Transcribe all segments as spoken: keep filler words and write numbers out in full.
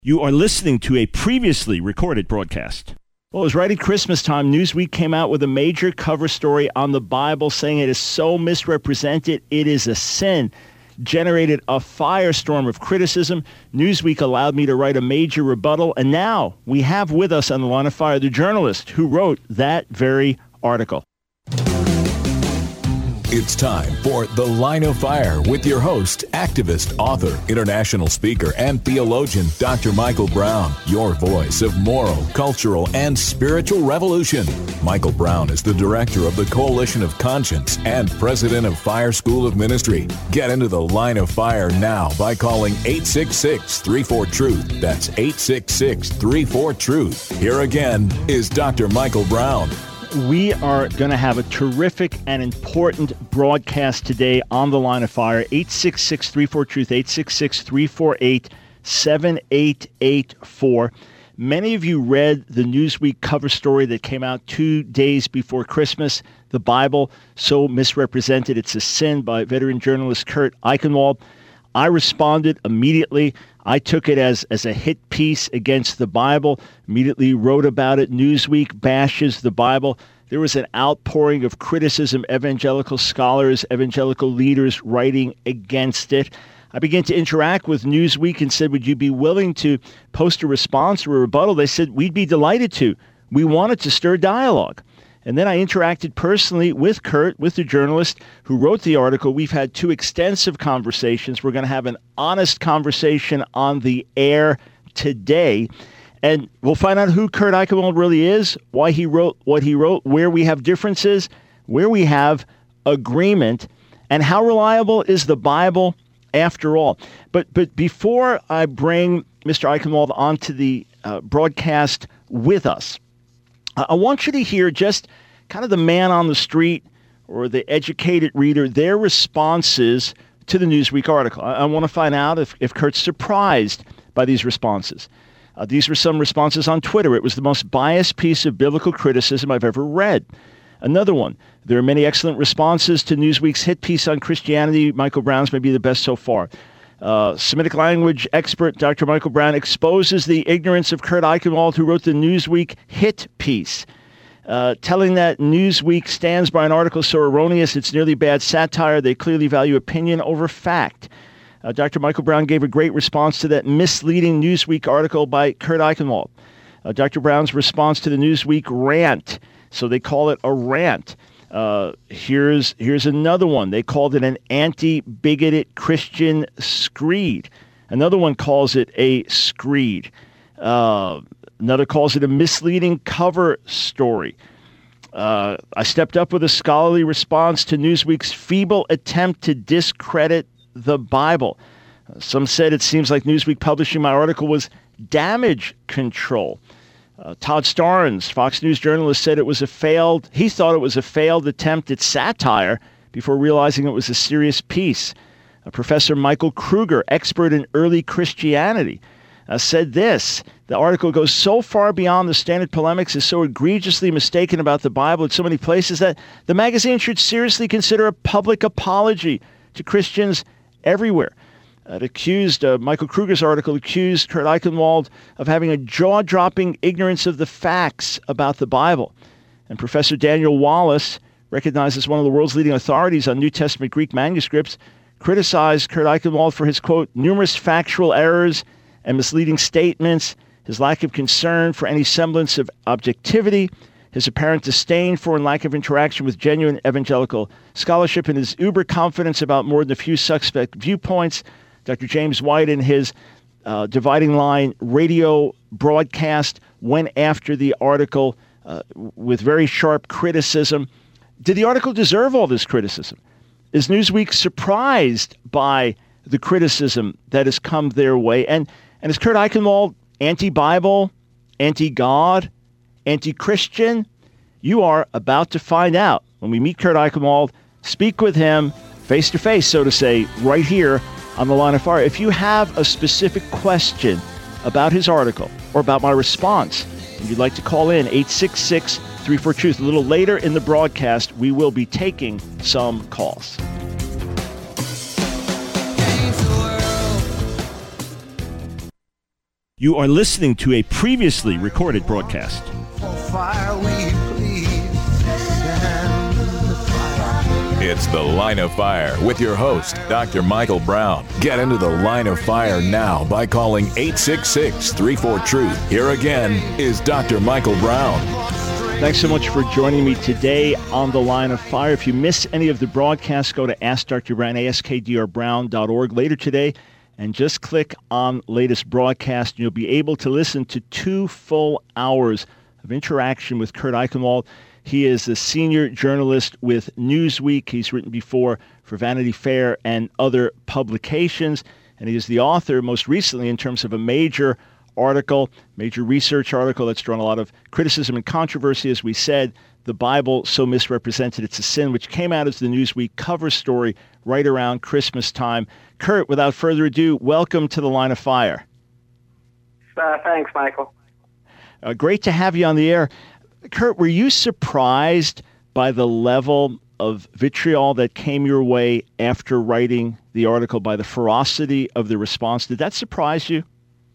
You are listening to a previously recorded broadcast. Well, it was right at Christmas time. Newsweek came out with a major cover story on the Bible saying it is so misrepresented, it is a sin. Generated a firestorm of criticism. Newsweek allowed me to write a major rebuttal, and now we have with us on the line of fire the journalist who wrote that very article. It's time for The Line of Fire with your host, activist, author, international speaker, and theologian, Doctor Michael Brown, your voice of moral, cultural, and spiritual revolution. Michael Brown is the director of the Coalition of Conscience and president of Fire School of Ministry. Get into The Line of Fire now by calling eight six six, three four, truth. That's eight six six, three four, truth. Here again is Doctor Michael Brown. We are going to have a terrific and important broadcast today on the Line of Fire. eight six six, three four, truth, eight six six, three four eight, seven eight eight four. Many of you read the Newsweek cover story that came out two days before Christmas, The Bible So Misrepresented, It's a Sin, by veteran journalist Kurt Eichenwald. I responded immediately. I took it as, as a hit piece against the Bible, immediately wrote about it. Newsweek bashes the Bible. There was an outpouring of criticism, evangelical scholars, evangelical leaders writing against it. I began to interact with Newsweek and said, would you be willing to post a response or a rebuttal? They said, we'd be delighted to. We wanted to stir dialogue. And then I interacted personally with Kurt, with the journalist who wrote the article. We've had two extensive conversations. We're going to have an honest conversation on the air today. And we'll find out who Kurt Eichenwald really is, why he wrote what he wrote, where we have differences, where we have agreement, and how reliable is the Bible after all. But but before I bring Mister Eichenwald onto the uh, broadcast with us, I want you to hear just kind of the man on the street or the educated reader, their responses to the Newsweek article. I, I want to find out if, if Kurt's surprised by these responses. Uh, these were some responses on Twitter. It was the most biased piece of biblical criticism I've ever read. Another one, there are many excellent responses to Newsweek's hit piece on Christianity. Michael Brown's may be the best so far. Uh, Semitic language expert Doctor Michael Brown exposes the ignorance of Kurt Eichenwald, who wrote the Newsweek hit piece, uh, telling that Newsweek stands by an article so erroneous it's nearly bad satire. They clearly value opinion over fact. Uh, Doctor Michael Brown gave a great response to that misleading Newsweek article by Kurt Eichenwald. Uh, Doctor Brown's response to the Newsweek rant, so they call it a rant. Uh, here's here's another one. They called it an anti-bigoted Christian screed. Another one calls it a screed. Uh, another calls it a misleading cover story. Uh, I stepped up with a scholarly response to Newsweek's feeble attempt to discredit the Bible. Uh, some said it seems like Newsweek publishing my article was damage control. Uh, Todd Starnes, Fox News journalist, said it was a failed, he thought it was a failed attempt at satire before realizing it was a serious piece. Uh, Professor Michael Kruger, expert in early Christianity, uh, said this: the article goes so far beyond the standard polemics, is so egregiously mistaken about the Bible in so many places that the magazine should seriously consider a public apology to Christians everywhere. It accused, uh, Michael Kruger's article accused Kurt Eichenwald of having a jaw-dropping ignorance of the facts about the Bible. And Professor Daniel Wallace, recognized as one of the world's leading authorities on New Testament Greek manuscripts, criticized Kurt Eichenwald for his, quote, numerous factual errors and misleading statements, his lack of concern for any semblance of objectivity, his apparent disdain for and lack of interaction with genuine evangelical scholarship, and his uber confidence about more than a few suspect viewpoints. Doctor James White, in his uh, Dividing Line radio broadcast, went after the article uh, with very sharp criticism. Did the article deserve all this criticism? Is Newsweek surprised by the criticism that has come their way? And, and is Kurt Eichenwald anti-Bible, anti-God, anti-Christian? You are about to find out when we meet Kurt Eichenwald, speak with him face-to-face, so to say, right here on the Line of Fire. If you have a specific question about his article or about my response, and you'd like to call in, eight six six, three four, truth. A little later in the broadcast, we will be taking some calls. You are listening to a previously recorded broadcast. It's The Line of Fire with your host, Doctor Michael Brown. Get into the Line of Fire now by calling eight six six, three four, truth. Here again is Doctor Michael Brown. Thanks so much for joining me today on The Line of Fire. If you miss any of the broadcasts, go to Ask Doctor Brown, ask d r brown dot org later today, and just click on latest broadcast, and you'll be able to listen to two full hours of interaction with Kurt Eichenwald. He is a senior journalist with Newsweek. He's written before for Vanity Fair and other publications, and he is the author, most recently, in terms of a major article, major research article that's drawn a lot of criticism and controversy. As we said, The Bible So Misrepresented, It's a Sin, which came out as the Newsweek cover story right around Christmas time. Kurt, without further ado, welcome to The Line of Fire. Uh, thanks, Michael. Uh, great to have you on the air. Kurt, were you surprised by the level of vitriol that came your way after writing the article, by the ferocity of the response? Did that surprise you?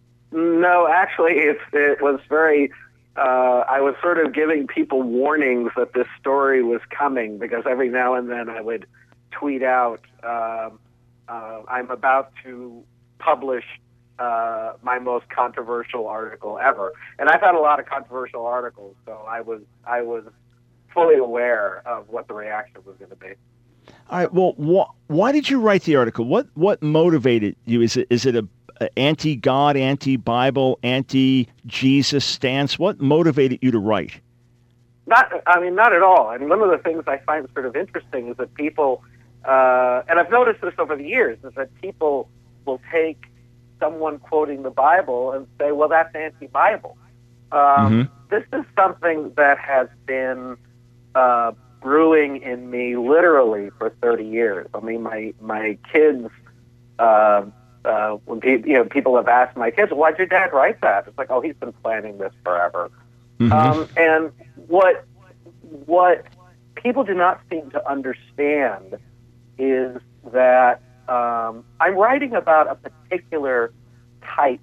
No, actually, it, it was very, uh, I was sort of giving people warnings that this story was coming, because every now and then I would tweet out, uh, uh, I'm about to publish uh, my most controversial article ever. And I've had a lot of controversial articles, so I was I was fully aware of what the reaction was going to be. All right. Well, wh- why did you write the article? What what motivated you? Is it is it a, a anti-God, anti-Bible, anti-Jesus stance? What motivated you to write? Not, I mean, not at all. And one of the things I find sort of interesting is that people, uh, and I've noticed this over the years, is that people will take someone quoting the Bible and say, well, that's anti-Bible. Um, mm-hmm. This is something that has been uh, brewing in me literally for thirty years. I mean, my my kids, uh, uh, when pe- you know, people have asked my kids, why'd your dad write that? It's like, oh, he's been planning this forever. Mm-hmm. Um, and what what people do not seem to understand is that um, I'm writing about a particular type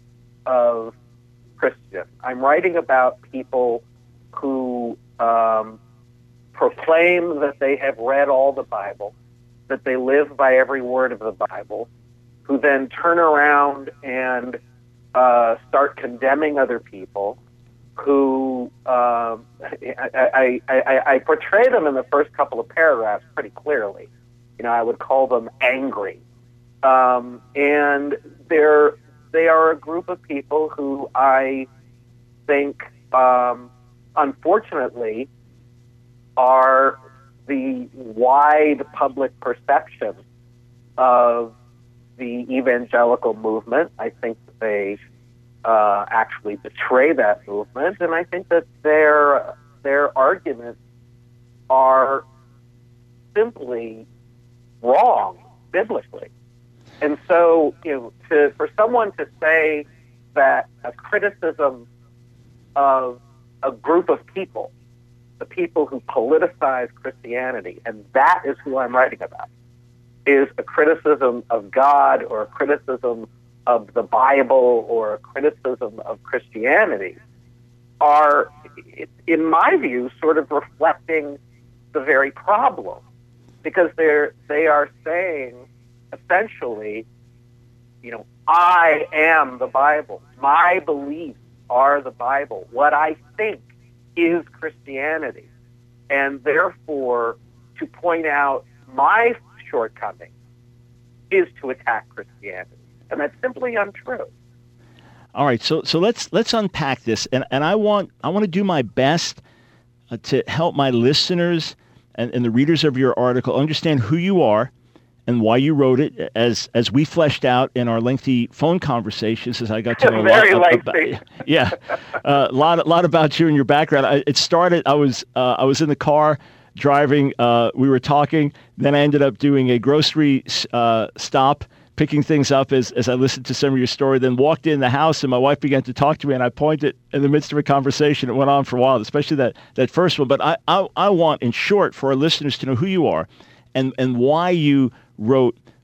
of Christian. I'm writing about people who um, proclaim that they have read all the Bible, that they live by every word of the Bible, who then turn around and uh, start condemning other people, who uh, I, I, I, I portray them in the first couple of paragraphs pretty clearly. You know, I would call them angry. Um, and they're, they are a group of people who I think, um, unfortunately, are the wide public perception of the evangelical movement. I think that they uh, actually betray that movement, and I think that their their arguments are simply wrong biblically. And so, you know, to, for someone to say that a criticism of a group of people, the people who politicize Christianity, and that is who I'm writing about, is a criticism of God or a criticism of the Bible or a criticism of Christianity, are, in my view, sort of reflecting the very problem. Because they're, they are saying, essentially, you know, I am the Bible. My beliefs are the Bible. What I think is Christianity. And therefore, to point out my shortcomings is to attack Christianity. And that's simply untrue. All right, so so let's let's unpack this. And and I want I want to do my best uh, to help my listeners and, and the readers of your article understand who you are and why you wrote it, as as we fleshed out in our lengthy phone conversations, as I got to know Very a lot lengthy. about, yeah, a uh, lot lot about you and your background. I, it started. I was uh, I was in the car driving. Uh, we were talking. Then I ended up doing a grocery uh, stop, picking things up as as I listened to some of your story. Then walked in the house, and my wife began to talk to me, and I pointed in the midst of a conversation. It went on for a while, especially that that first one. But I I, I want, in short, for our listeners to know who you are, and and why you wrote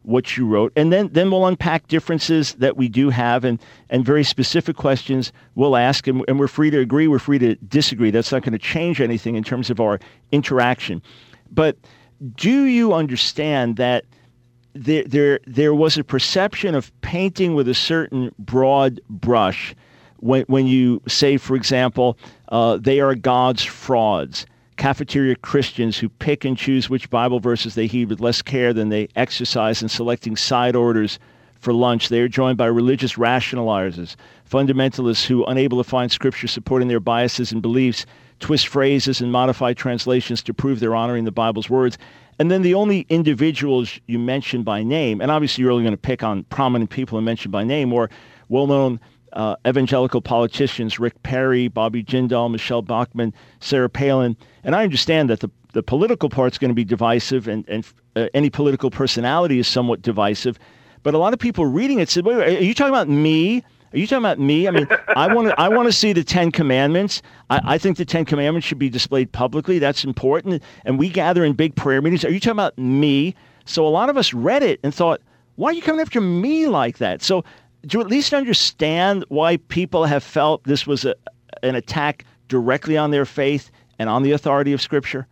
what you wrote, and then then we'll unpack differences that we do have, and and very specific questions we'll ask, and, and we're free to agree, we're free to disagree. That's not going to change anything in terms of our interaction. But do you understand that there there there was a perception of painting with a certain broad brush when when you say, for example, uh, they are God's frauds? Cafeteria Christians who pick and choose which Bible verses they heed with less care than they exercise in selecting side orders for lunch. They are joined by religious rationalizers, fundamentalists who, unable to find scripture supporting their biases and beliefs, twist phrases and modify translations to prove they're honoring the Bible's words. And then the only individuals you mention by name, and obviously you're only going to pick on prominent people and mention by name, or well-known Uh, evangelical politicians, Rick Perry, Bobby Jindal, Michelle Bachmann, Sarah Palin. And I understand that the, the political part's going to be divisive, and, and uh, any political personality is somewhat divisive. But a lot of people reading it said, wait, wait, are you talking about me? Are you talking about me? I mean, I want to I want to see the Ten Commandments. I, I think the Ten Commandments should be displayed publicly. That's important. And we gather in big prayer meetings. Are you talking about me? So a lot of us read it and thought, why are you coming after me like that? So do you at least understand why people have felt this was a, an attack directly on their faith and on the authority of Scripture?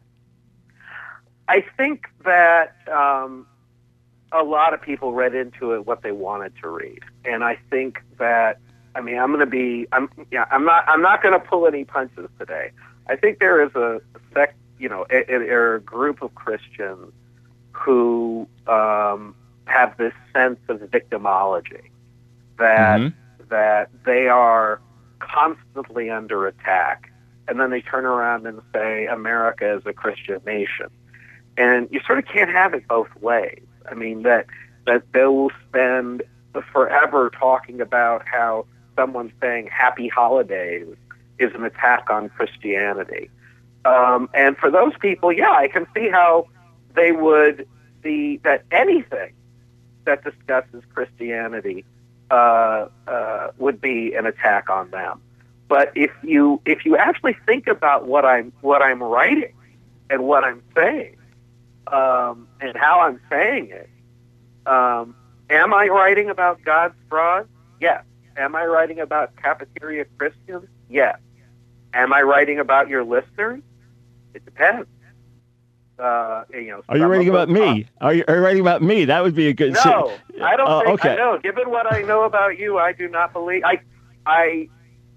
I think that um, a lot of people read into it what they wanted to read, and I think that I mean I'm going to be I'm yeah I'm not I'm not going to pull any punches today. I think there is a sect you know a, a, a group of Christians who um, have this sense of victimology. That mm-hmm. that they are constantly under attack, and then they turn around and say America is a Christian nation, and you sort of can't have it both ways. I mean that that they will spend forever talking about how someone saying Happy Holidays is an attack on Christianity, um, and for those people, yeah, I can see how they would see that anything that discusses Christianity Uh, uh, would be an attack on them. But if you if you actually think about what I'm what I'm writing and what I'm saying um, and how I'm saying it, um, am I writing about God's fraud? Yes. Am I writing about cafeteria Christians? Yes. Am I writing about your listeners? It depends. Uh, you know, are you writing about me? Are you, are you writing about me? That would be a good. No, I don't uh, think. Okay. I know. Given what I know about you, I do not believe. I, I,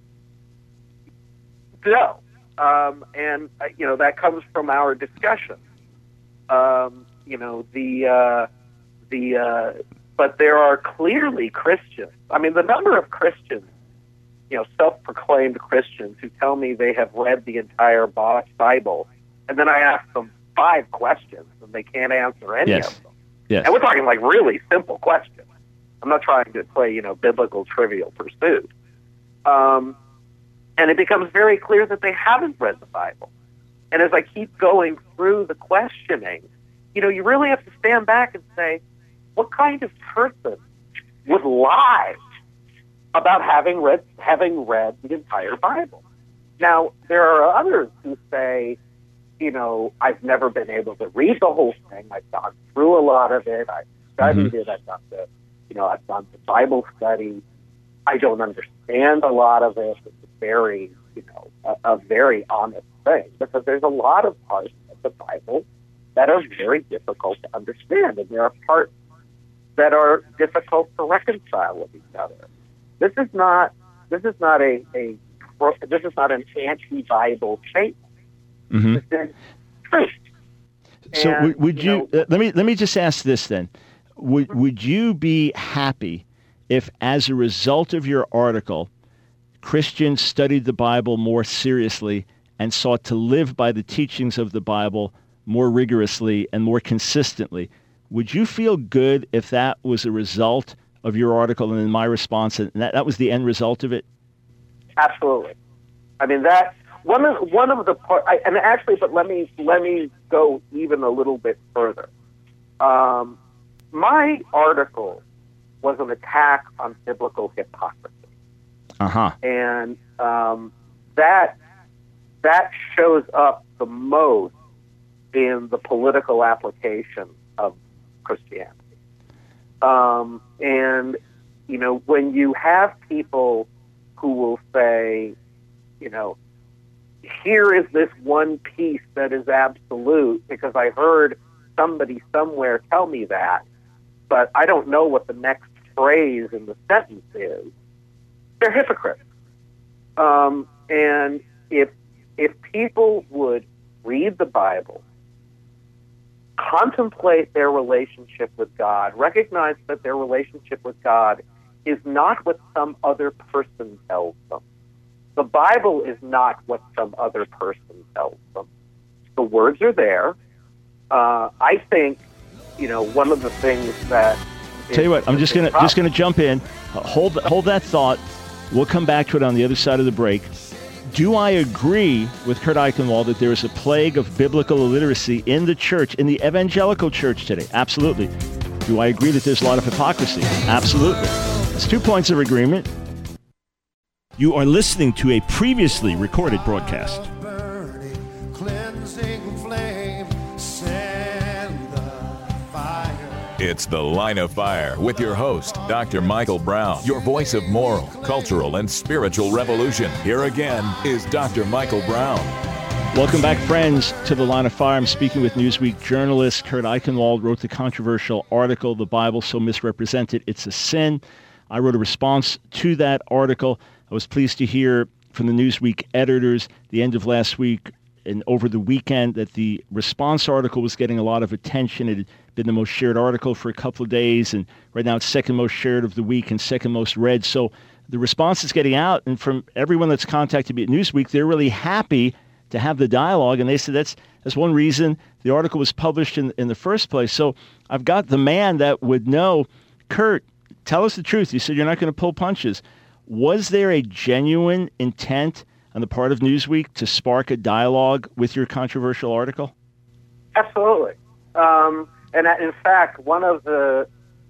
no, um, and uh, you know that comes from our discussion. Um, you know the uh, the, uh, but there are clearly Christians. I mean, the number of Christians, you know, self-proclaimed Christians who tell me they have read the entire Bible, and then I ask them five questions and they can't answer any yes. of them. Yes. And we're talking like really simple questions. I'm not trying to play, you know, biblical Trivial Pursuit. Um, and it becomes very clear that they haven't read the Bible. And as I keep going through the questioning, you know, you really have to stand back and say, what kind of person would lie about having read having read the entire Bible? Now, there are others who say, you know, I've never been able to read the whole thing. I've gone through a lot of it. I've studied mm-hmm. it. I've done the, you know, I've done the Bible study. I don't understand a lot of it. It's very, you know, a, a very honest thing, because there's a lot of parts of the Bible that are very difficult to understand, and there are parts that are difficult to reconcile with each other. This is not. This is not a. a this is not an anti-Bible statement. Mm-hmm. So and, would, would you, you know, uh, let me let me just ask this then. Would would you be happy if, as a result of your article, Christians studied the Bible more seriously and sought to live by the teachings of the Bible more rigorously and more consistently? Would you feel good if that was a result of your article and then my response, and that, that was the end result of it? Absolutely. I mean, that one of one of the part, I, and actually, but let me let me go even a little bit further. Um, my article was an attack on biblical hypocrisy, uh-huh. and um, that that shows up the most in the political application of Christianity. Um, and, you know, when you have people who will say, you know, here is this one piece that is absolute because I heard somebody somewhere tell me that, but I don't know what the next phrase in the sentence is, they're hypocrites. Um, and if if people would read the Bible, contemplate their relationship with God, recognize that their relationship with God is not what some other person tells them. The Bible is not what some other person tells them. The words are there. Uh, I think, you know, one of the things that... Tell you what, I'm just gonna just gonna jump in. Uh, hold hold that thought. We'll come back to it on the other side of the break. Do I agree with Kurt Eichenwald that there is a plague of biblical illiteracy in the church, in the evangelical church today? Absolutely. Do I agree that there's a lot of hypocrisy? Absolutely. It's two points of agreement. You are listening to a previously recorded broadcast. It's The Line of Fire with your host, Doctor Michael Brown, your voice of moral, cultural, and spiritual revolution. Here again is Doctor Michael Brown. Welcome back, friends, to The Line of Fire. I'm speaking with Newsweek journalist Kurt Eichenwald, wrote the controversial article, The Bible So Misrepresented, It's a Sin. I wrote a response to that article. I was pleased to hear from the Newsweek editors the end of last week and over the weekend that the response article was getting a lot of attention. It had been the most shared article for a couple of days, and right now it's second most shared of the week and second most read. So the response is getting out, and from everyone that's contacted me at Newsweek, they're really happy to have the dialogue, and they said that's that's one reason the article was published in, in the first place. So I've got the man that would know. Kurt, tell us the truth. You said you're not going to pull punches. Was there a genuine intent on the part of Newsweek to spark a dialogue with your controversial article? Absolutely. Um, and in fact, one of the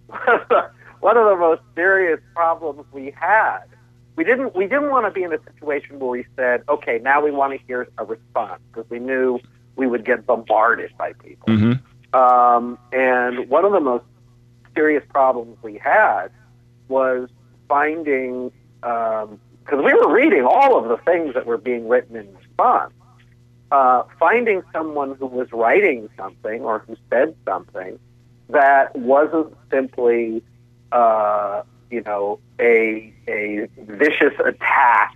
one of the most serious problems we had, we didn't we didn't want to be in a situation where we said, okay, now we want to hear a response, because we knew we would get bombarded by people. Mm-hmm. Um, and one of the most serious problems we had was finding, um, because we were reading all of the things that were being written in response, uh, finding someone who was writing something or who said something that wasn't simply, uh, you know, a a vicious attack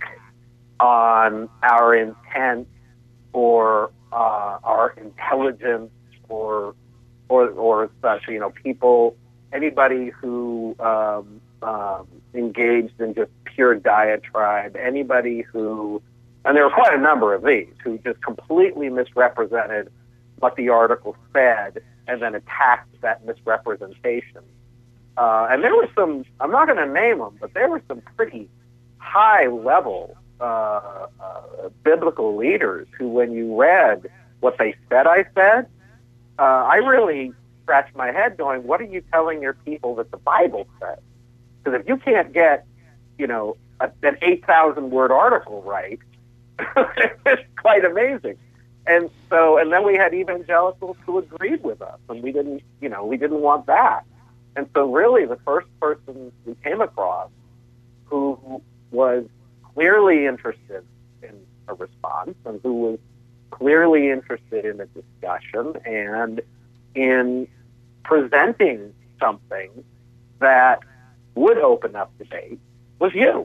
on our intent or uh, our intelligence or or or such. You know, people, anybody who um, um, engaged in just pure diatribe, anybody who, and there were quite a number of these, who just completely misrepresented what the article said and then attacked that misrepresentation. Uh, and there were some, I'm not going to name them, but there were some pretty high-level uh, uh, biblical leaders who, when you read what they said I said, uh, I really scratched my head going, what are you telling your people that the Bible says? Because if you can't get, you know, a, an eight thousand word article right, it's quite amazing. And so, and then we had evangelicals who agreed with us, and we didn't, you know, we didn't want that. And so really the first person we came across who was clearly interested in a response and who was clearly interested in a discussion and in presenting something that would open up debate was you.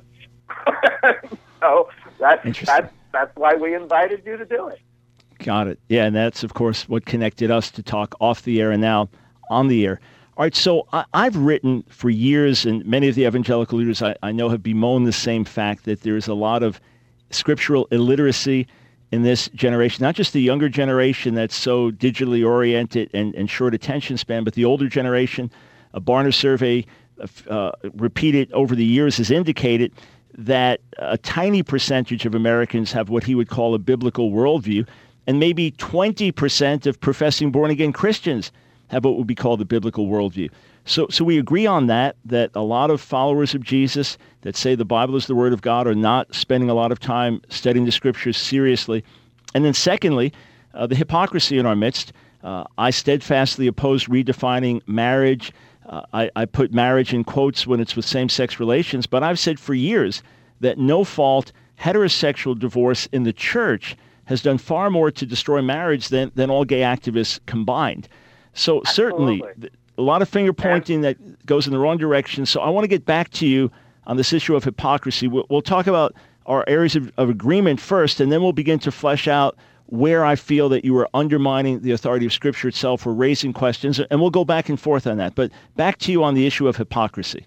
So that's, that's, that's why we invited you to do it. Got it. Yeah, and that's, of course, what connected us to talk off the air and now on the air. All right, so I, I've written for years, and many of the evangelical leaders I, I know have bemoaned the same fact that there is a lot of scriptural illiteracy in this generation, not just the younger generation that's so digitally oriented and, and short attention span, but the older generation. A Barna survey uh, repeated over the years has indicated that a tiny percentage of Americans have what he would call a biblical worldview, and maybe twenty percent of professing born-again Christians have what would be called the biblical worldview. So so we agree on that, that a lot of followers of Jesus that say the Bible is the Word of God are not spending a lot of time studying the Scriptures seriously. And then secondly, uh, the hypocrisy in our midst. Uh, I steadfastly oppose redefining marriage, uh, I, I put marriage in quotes when it's with same-sex relations, but I've said for years that no-fault heterosexual divorce in the church has done far more to destroy marriage than, than all gay activists combined. So Absolutely. certainly a lot of finger pointing that goes in the wrong direction. So I want to get back to you on this issue of hypocrisy. We'll, we'll talk about our areas of, of agreement first, and then we'll begin to flesh out where I feel that you are undermining the authority of Scripture itself or raising questions, and we'll go back and forth on that. But back to you on the issue of hypocrisy.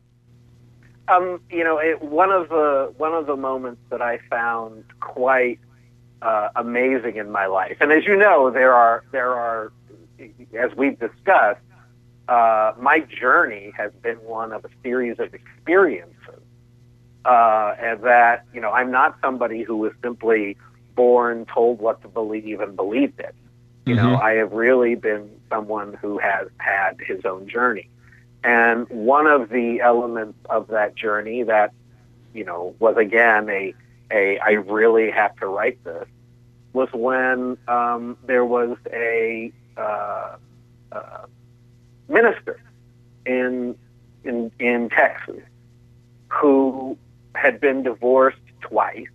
Um, you know, it, one of the one of the moments that I found quite uh, amazing in my life, and as you know, there are there are, as we've discussed, uh, my journey has been one of a series of experiences, uh, and that you know, I'm not somebody who was simply born, told what to believe, and believed it. You mm-hmm. know, I have really been someone who has had his own journey. And one of the elements of that journey that, you know, was again a, a I really have to write this, was when um, there was a uh, uh, minister in, in, in Texas who had been divorced twice,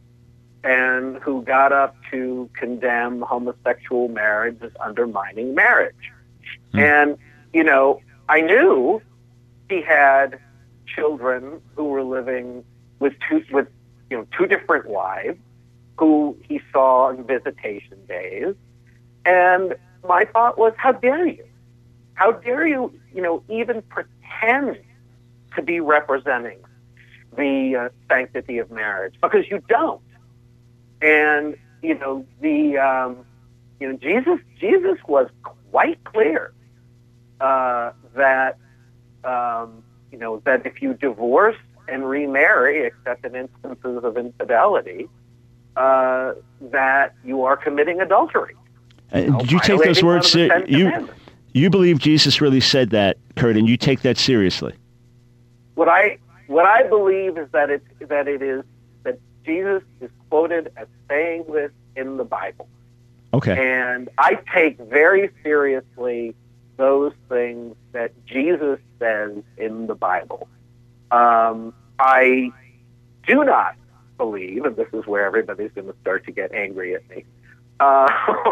and who got up to condemn homosexual marriage as undermining marriage. Hmm. And, you know, I knew he had children who were living with two, with, you know, two different wives who he saw on visitation days. And my thought was, how dare you? How dare you, you know, even pretend to be representing the uh, sanctity of marriage? Because you don't. And, you know, the, um, you know, Jesus, Jesus was quite clear uh, that, um, you know, that if you divorce and remarry, except in instances of infidelity, uh, that you are committing adultery. Uh, you know, did you take those words? Uh, you, you believe Jesus really said that, Kurt, and you take that seriously? What I, what I believe is that it, that it is, Jesus is quoted as saying this in the Bible. Okay. And I take very seriously those things that Jesus says in the Bible. Um, I do not believe, and this is where everybody's going to start to get angry at me, uh,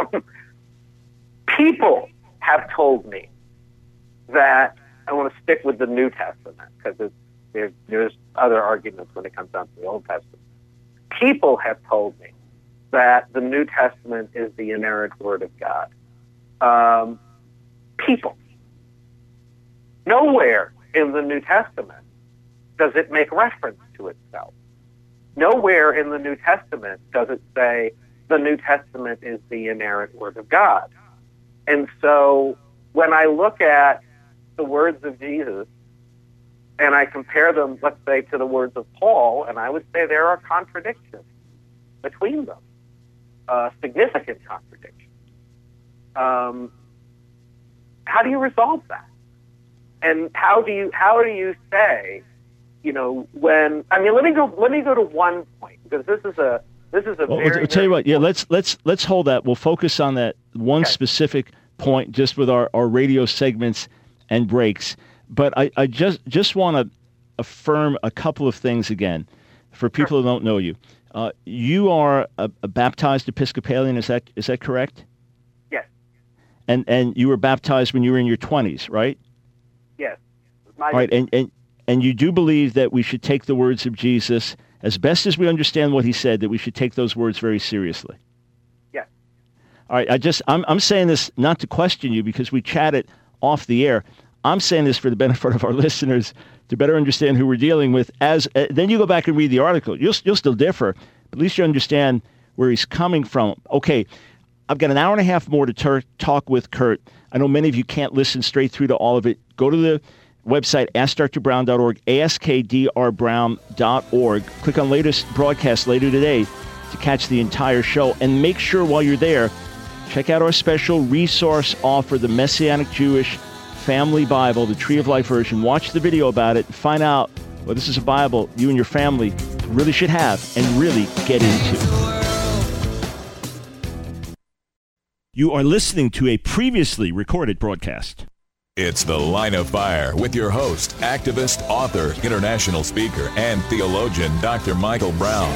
people have told me that, I want to stick with the New Testament because there's, there's other arguments when it comes down to the Old Testament. People have told me that the New Testament is the inerrant Word of God. Um, people. Nowhere in the New Testament does it make reference to itself. Nowhere in the New Testament does it say the New Testament is the inerrant Word of God. And so when I look at the words of Jesus, and I compare them, let's say, to the words of Paul, and I would say there are contradictions between them, uh, significant contradictions. Um, how do you resolve that? And how do you how do you say, you know, when I mean, let me go let me go to one point because this is a this is a well, very. I'll tell you what, yeah, let's let's let's hold that. We'll focus on that one okay. specific point, just with our, our radio segments and breaks. But I, I just just want to affirm a couple of things again for people sure. who don't know you. Uh, you are a, a baptized Episcopalian, is that is that correct? Yes. And and you were baptized when you were in your twenties, right? Yes. All right, and, and, and you do believe that we should take the words of Jesus, as best as we understand what he said, that we should take those words very seriously? Yes. All right, I just, I'm I'm saying this not to question you because we chatted off the air. I'm saying this for the benefit of our listeners to better understand who we're dealing with. As uh, then you go back and read the article. You'll you'll still differ, but at least you understand where he's coming from. Okay, I've got an hour and a half more to ter- talk with Kurt. I know many of you can't listen straight through to all of it. Go to the website, ask dr brown dot org, ask d r brown dot org. Click on latest broadcast later today to catch the entire show. And make sure while you're there, check out our special resource offer, the Messianic Jewish Family Bible, the Tree of Life version. Watch the video about it and find out well, this is a Bible you and your family really should have and really get into. You are listening to a previously recorded broadcast. It's The Line of Fire with your host, activist, author, international speaker, and theologian, Doctor Michael Brown.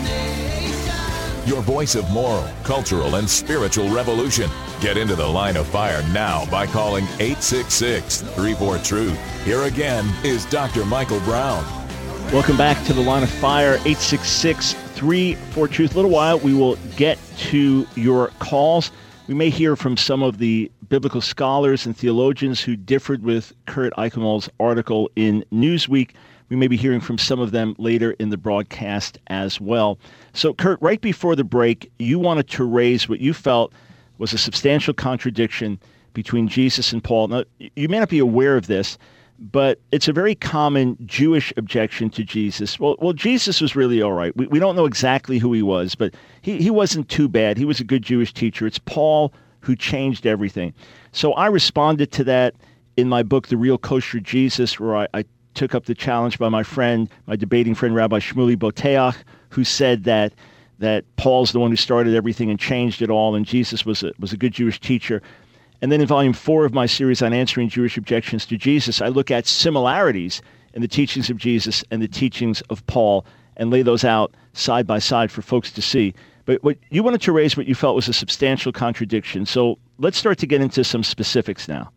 Your voice of moral, cultural, and spiritual revolution. Get into The Line of Fire now by calling eight six six, three four, truth. Here again is Doctor Michael Brown. Welcome back to The Line of Fire, eight six six, three four, truth. A little while, we will get to your calls. We may hear from some of the biblical scholars and theologians who differed with Kurt Eichelmall's article in Newsweek. We may be hearing from some of them later in the broadcast as well. So, Kurt, right before the break, you wanted to raise what you felt was a substantial contradiction between Jesus and Paul. Now, you may not be aware of this, but it's a very common Jewish objection to Jesus. Well, well, Jesus was really all right. We, we don't know exactly who he was, but he, he wasn't too bad. He was a good Jewish teacher. It's Paul who changed everything. So I responded to that in my book, The Real Kosher Jesus, where I, I took up the challenge by my friend, my debating friend, Rabbi Shmuley Boteach, who said that that Paul's the one who started everything and changed it all, and Jesus was a, was a good Jewish teacher. And then in volume four of my series on answering Jewish objections to Jesus, I look at similarities in the teachings of Jesus and the teachings of Paul and lay those out side by side for folks to see. But what you wanted to raise what you felt was a substantial contradiction. So let's start to get into some specifics now.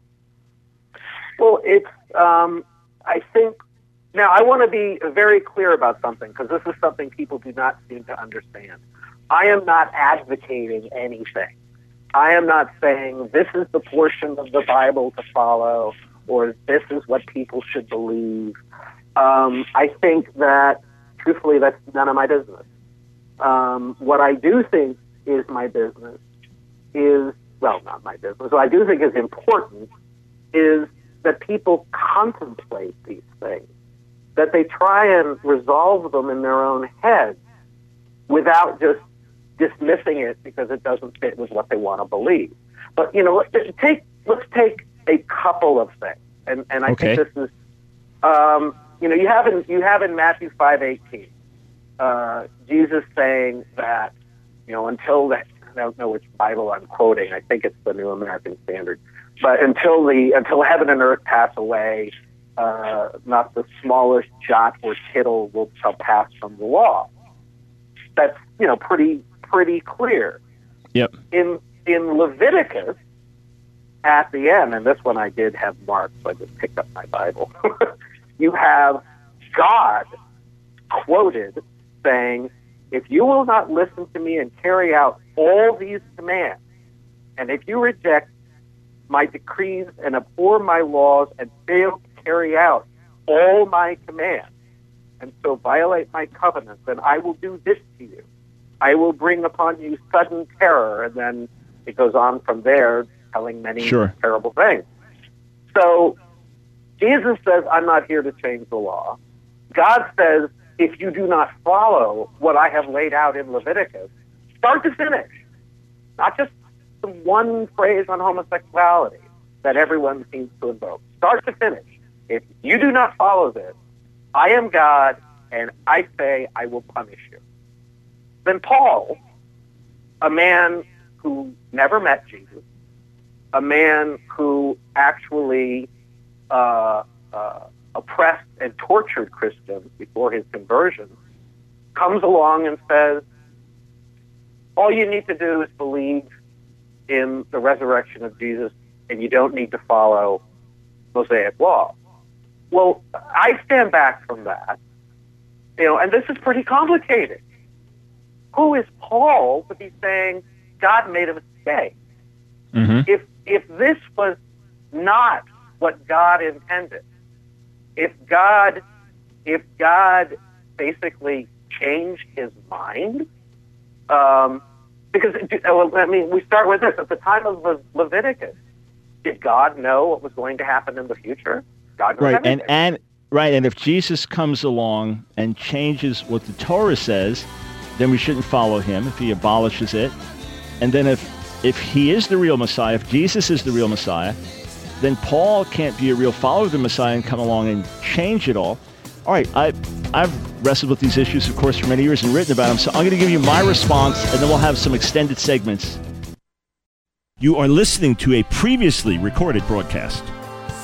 Well, it's, um, I think, now I want to be very clear about something, because this is something people do not seem to understand. I am not advocating anything. I am not saying this is the portion of the Bible to follow, or this is what people should believe. Um, I think that, truthfully, that's none of my business. Um, what I do think is my business is, well, not my business, what I do think is important is that people contemplate these things, that they try and resolve them in their own heads without just dismissing it because it doesn't fit with what they want to believe. But, you know, let's take, let's take a couple of things. And, and I okay. think this is, um, you know, you have in, you have in Matthew five eighteen, uh, Jesus saying that, you know, until that, I don't know which Bible I'm quoting, I think it's the New American Standard, but until the, until heaven and earth pass away, uh, not the smallest jot or tittle will shall pass from the law. That's, you know, pretty, pretty clear. Yep. In in Leviticus, at the end, and this one I did have marked, so I just picked up my Bible. You have God quoted saying, "If you will not listen to me and carry out all these commands, and if you reject my decrees and abhor my laws and fail to carry out all my commands, and so violate my covenant, then I will do this to you. I will bring upon you sudden terror." And then it goes on from there, telling many sure. terrible things. So Jesus says, I'm not here to change the law. God says, if you do not follow what I have laid out in Leviticus, start to finish, not just the one phrase on homosexuality that everyone seems to invoke, start to finish. If you do not follow this, I am God, and I say I will punish you. Then Paul, a man who never met Jesus, a man who actually uh, uh, oppressed and tortured Christians before his conversion, comes along and says, all you need to do is believe in the resurrection of Jesus, and you don't need to follow Mosaic law. Well, I stand back from that, you know, and this is pretty complicated. Who is Paul to be saying God made a mistake? Mm-hmm. If if this was not what God intended, if God if God basically changed his mind, um, because I mean, we start with this. At the time of Le- Leviticus, did God know what was going to happen in the future? God knows right, everything. and and right, and if Jesus comes along and changes what the Torah says, then we shouldn't follow him if he abolishes it. And then if if he is the real Messiah, if Jesus is the real Messiah, then Paul can't be a real follower of the Messiah and come along and change it all. All right, I, I've wrestled with these issues, of course, for many years and written about them, so I'm going to give you my response, and then we'll have some extended segments. You are listening to a previously recorded broadcast.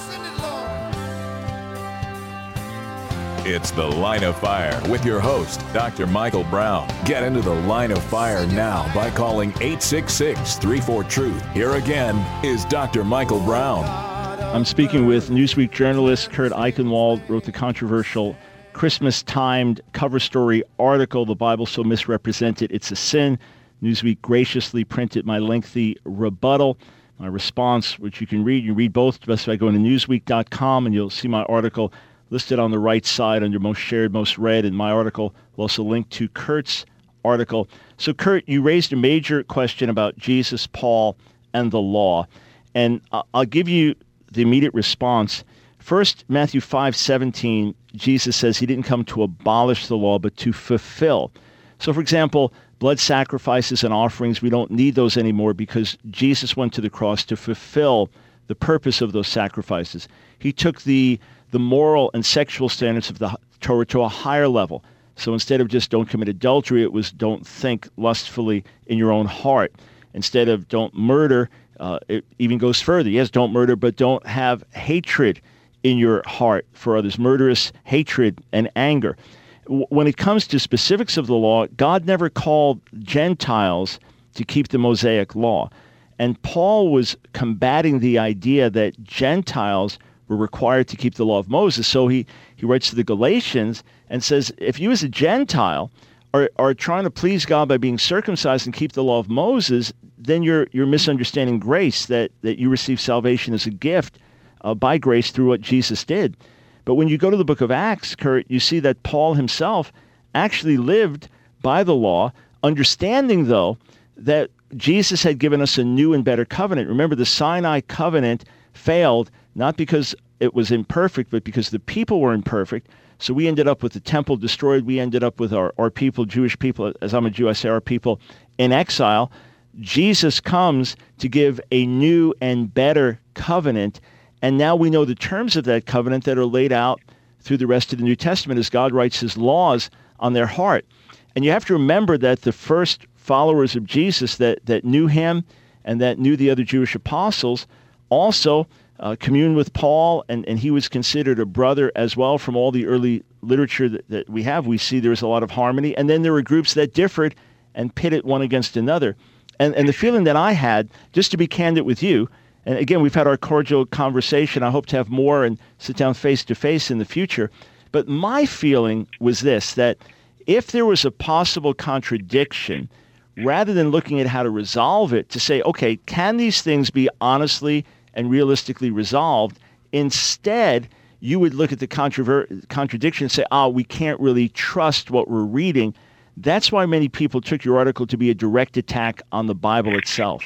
It's The Line of Fire with your host, Doctor Michael Brown. Get into The Line of Fire now by calling eight six six, three four, truth. Here again is Doctor Michael Brown. I'm speaking with Newsweek journalist Kurt Eichenwald, wrote the controversial Christmas-timed cover story article, The Bible So Misrepresented, It's a Sin. Newsweek graciously printed my lengthy rebuttal. My response, which you can read, you read both best by going to newsweek dot com, and you'll see my article listed on the right side under most shared, most read, and my article will also link to Kurt's article. So, Kurt, you raised a major question about Jesus, Paul, and the law, and I'll give you the immediate response. First, Matthew five seventeen, Jesus says he didn't come to abolish the law, but to fulfill. So, for example, blood sacrifices and offerings, we don't need those anymore because Jesus went to the cross to fulfill the purpose of those sacrifices. He took the the moral and sexual standards of the Torah to a higher level. So instead of just don't commit adultery, it was don't think lustfully in your own heart. Instead of don't murder, uh, it even goes further. Yes, don't murder, but don't have hatred in your heart for others, murderous hatred and anger. When it comes to specifics of the law, God never called Gentiles to keep the Mosaic law. And Paul was combating the idea that Gentiles were required to keep the law of Moses. So he, he writes to the Galatians and says, if you as a Gentile are, are trying to please God by being circumcised and keep the law of Moses, then you're you're misunderstanding grace, that, that you receive salvation as a gift uh, by grace through what Jesus did. But when you go to the book of Acts, Kurt, you see that Paul himself actually lived by the law, understanding, though, that Jesus had given us a new and better covenant. Remember, the Sinai covenant failed, not because it was imperfect, but because the people were imperfect. So we ended up with the temple destroyed. We ended up with our, our people, Jewish people, as I'm a Jew, I say our people, in exile. Jesus comes to give a new and better covenant. And now we know the terms of that covenant that are laid out through the rest of the New Testament as God writes his laws on their heart. And you have to remember that the first followers of Jesus that, that knew him and that knew the other Jewish apostles also uh, communed with Paul, and, and he was considered a brother as well. From all the early literature that, that we have, we see there was a lot of harmony. And then there were groups that differed and pitted one against another. And, and the feeling that I had, just to be candid with you, and again, we've had our cordial conversation. I hope to have more and sit down face-to-face in the future. But my feeling was this, that if there was a possible contradiction, rather than looking at how to resolve it, to say, okay, can these things be honestly and realistically resolved? Instead, you would look at the controver- contradiction and say, oh, we can't really trust what we're reading. That's why many people took your article to be a direct attack on the Bible itself.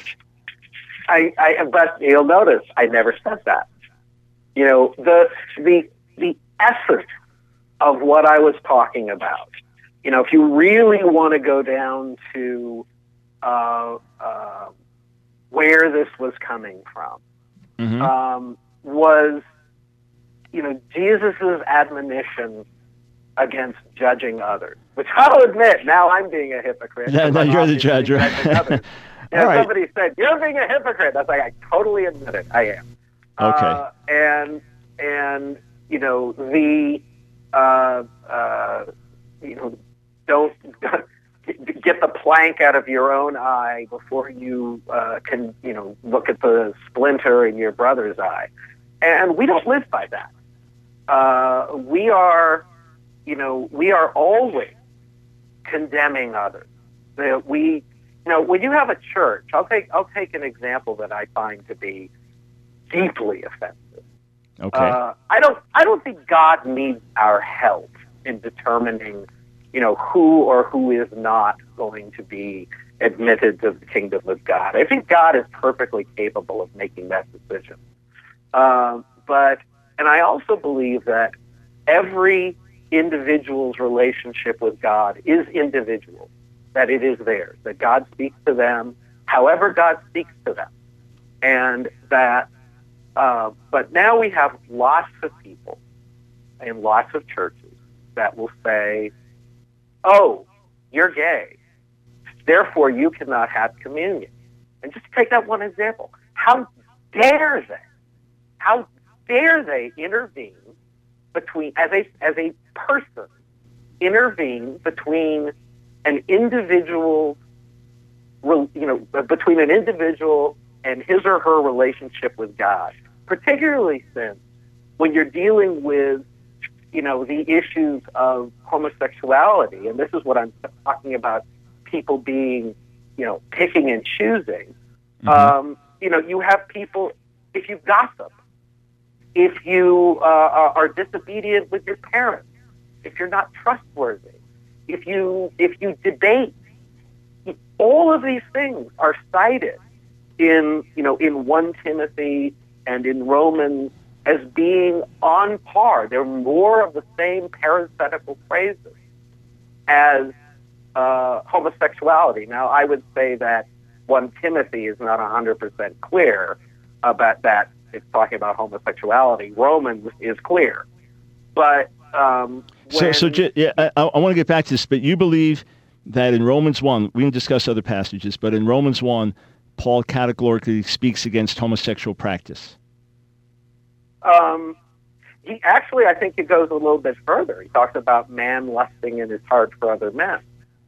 I, I, but you'll notice I never said that. You know, the the the essence of what I was talking about. You know, if you really want to go down to uh, uh, where this was coming from, mm-hmm. um, was, you know, Jesus's admonition against judging others, which I'll admit now I'm being a hypocrite. No, no, you're the judge, right? And right. Somebody said, you're being a hypocrite. That's like, I totally admit it. I am. Okay. Uh, and, and, you know, the, uh, uh, you know, don't get the plank out of your own eye before you uh, can, you know, look at the splinter in your brother's eye. And we don't live by that. Uh, we are, you know, we are always condemning others. That we, You know, when you have a church, I'll take I'll take an example that I find to be deeply offensive. Okay. Uh, I don't I don't think God needs our help in determining, you know, who or who is not going to be admitted to the kingdom of God. I think God is perfectly capable of making that decision. Uh, but and I also believe that every individual's relationship with God is individual. That it is theirs, that God speaks to them, however God speaks to them. And that, uh, but now we have lots of people in lots of churches that will say, oh, you're gay, therefore you cannot have communion. And just take that one example. How dare they, how dare they intervene between, as a as a person, intervene between an individual, you know, between an individual and his or her relationship with God, particularly since when you're dealing with, you know, the issues of homosexuality, and this is what I'm talking about, people being, you know, picking and choosing. Mm-hmm. Um, you know, you have people, if you gossip, if you uh, are disobedient with your parents, if you're not trustworthy, if you if you debate, all of these things are cited in, you know, in First Timothy and in Romans as being on par. They're more of the same parenthetical phrases as uh, homosexuality. Now, I would say that First Timothy is not one hundred percent clear about that. It's talking about homosexuality. Romans is clear. But um, when... So, so yeah, I, I want to get back to this, but you believe that in Romans one, we can discuss other passages, but in Romans one, Paul categorically speaks against homosexual practice. Um, he actually, I think it goes a little bit further. He talks about man lusting in his heart for other men.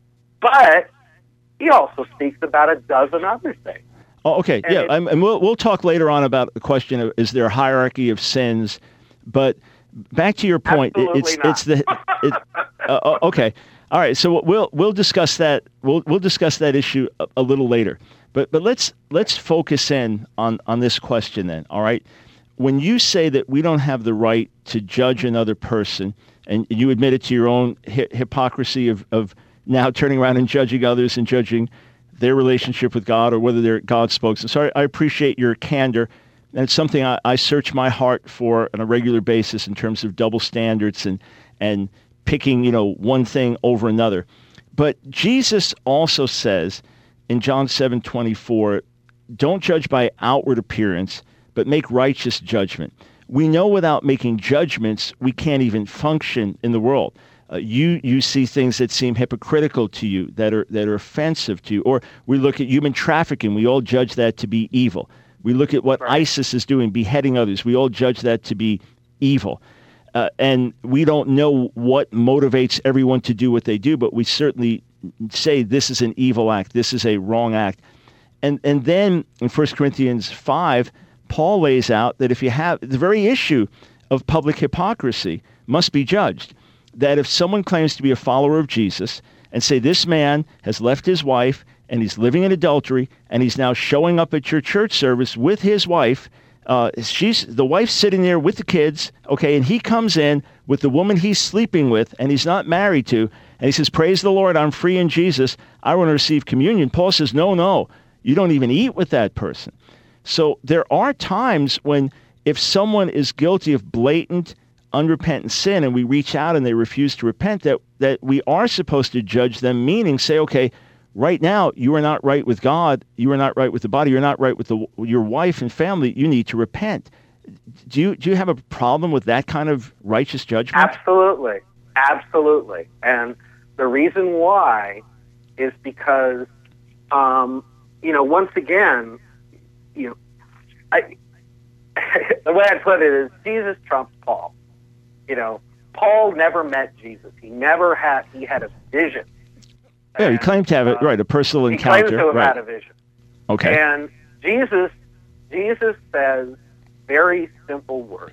But he also speaks about a dozen other things. Oh, okay, and yeah, it, and we'll we'll talk later on about the question of, is there a hierarchy of sins? But back to your point, it's not. it's the it, uh, okay, all right. So we'll we'll discuss that. We'll we'll discuss that issue a, a little later. But but let's let's focus in on on this question then. All right, when you say that we don't have the right to judge another person, and you admit it to your own hi- hypocrisy of of now turning around and judging others and judging their relationship with God or whether they're God's spokesman. So I, I appreciate your candor. And it's something I, I search my heart for on a regular basis in terms of double standards and and picking, you know, one thing over another. But Jesus also says in John seven twenty-four, don't judge by outward appearance, but make righteous judgment. We know without making judgments, we can't even function in the world. Uh, you you see things that seem hypocritical to you, that are that are offensive to you. Or we look at human trafficking. We all judge that to be evil. We look at what right. ISIS is doing, beheading others. We all judge that to be evil. Uh, and we don't know what motivates everyone to do what they do, but we certainly say this is an evil act. This is a wrong act. And and then in First Corinthians five, Paul lays out that if you have the very issue of public hypocrisy must be judged. That if someone claims to be a follower of Jesus and say this man has left his wife and he's living in adultery and he's now showing up at your church service with his wife, uh, she's the wife's sitting there with the kids, okay, and he comes in with the woman he's sleeping with and he's not married to, and he says, praise the Lord, I'm free in Jesus, I want to receive communion. Paul says, no, no, you don't even eat with that person. So there are times when if someone is guilty of blatant unrepentant sin and we reach out and they refuse to repent, that that we are supposed to judge them, meaning say, okay, right now you are not right with God, you are not right with the body, you're not right with the, your wife and family, you need to repent. Do you do you have a problem with that kind of righteous judgment? Absolutely. Absolutely. And the reason why is because, um, you know, once again, you know, I, the way I put it is Jesus trumps Paul. You know, Paul never met Jesus. He never had, he had a vision. Yeah, and, he claimed to have it, uh, right, a personal he encounter. He claimed to have right. had a vision. Okay. And Jesus, Jesus says very simple words,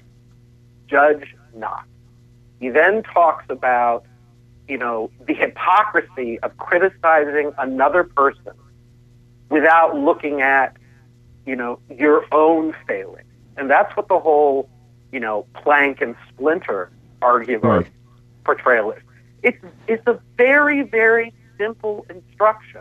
judge not. He then talks about, you know, the hypocrisy of criticizing another person without looking at, you know, your own failings. And that's what the whole, you know, plank and splinter argument right. portrayal is. It's, it's a very, very simple instruction.